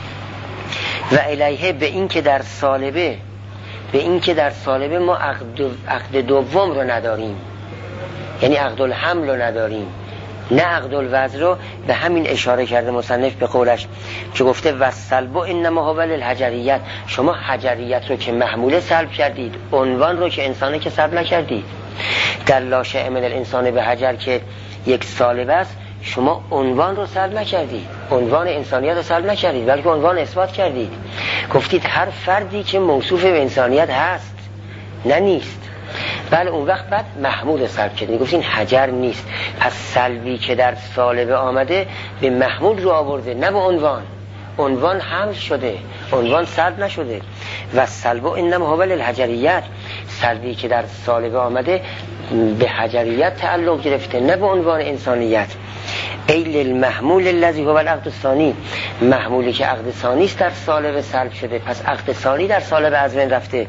و الیه به این که در سالبه به این که در سالبه ما عقد, عقد دوم رو نداریم، یعنی عقد الحمل رو نداریم، نه عقد الوضع رو. به همین اشاره کرده مصنف به قولش که گفته والسلب انما هو للحجریت، شما حجریت رو که محموله سلب کردید، عنوان رو که انسانه که سلب نکردید. در لا شیء من الانسان به حجر که یک سالبه است، شما عنوان رو سلب نکردید، عنوان انسانیت رو سلب نکردید، بلکه عنوان اثبات کردید. گفتید هر فردی که موصوف به انسانیت هست، نه نیست. بله اون وقت بعد محمول سلب کردید، گفتین حجر نیست. پس سلبی که در سالبه آمده به محمول رو آورده، نه به عنوان. عنوان حمل شده، عنوان سلب نشده. و سلب انما هو للحجریت، سلبی که در سالبه آمده به حجریت تعلق گرفته، نه به عنوان انسانیت. ای للمحمول الذی هو العقد الثانی، محمولی که عقد ثانی است در سالبه سلب شده، پس عقد ثانی در سالبه از بین رفته.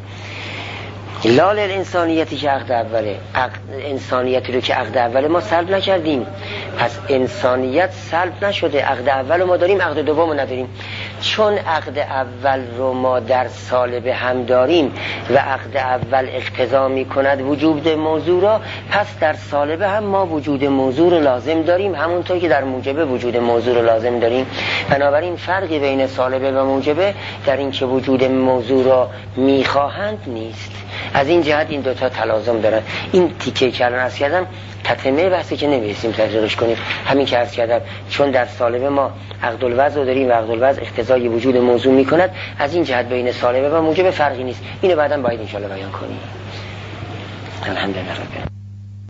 لا للانسانیتی که عقد اوله، عقد انسانیتی رو که عقد اوله ما سلب نکردیم، پس انسانیت سلب نشده، عقد اول ما داریم، عقد دوم رو نداریم. چون عقد اول رو ما در سالبه هم داریم و عقد اول اقتضا می کند وجود موضوع را، پس در سالبه هم ما وجود موضوع رو لازم داریم، همونطور که در موجبه وجود موضوع رو لازم داریم. بنابراین فرقی بین سالبه و موجبه در این که وجود موضوع را میخواهند نیست. از این جهت این دوتا تلازم دارن. این تیکه که الان عرض کردم تتمه بحثی که نمی‌رسیم تحقیقش کنیم، همین که عرض کردم چون در سالبه ما عقد الوضع رو داریم و عقد الوضع اقتضای وجود موضوع میکند، از این جهت بین سالبه و موجب فرقی نیست. اینو بعداً باید انشاءالله بیان کنیم. الحمدلله رب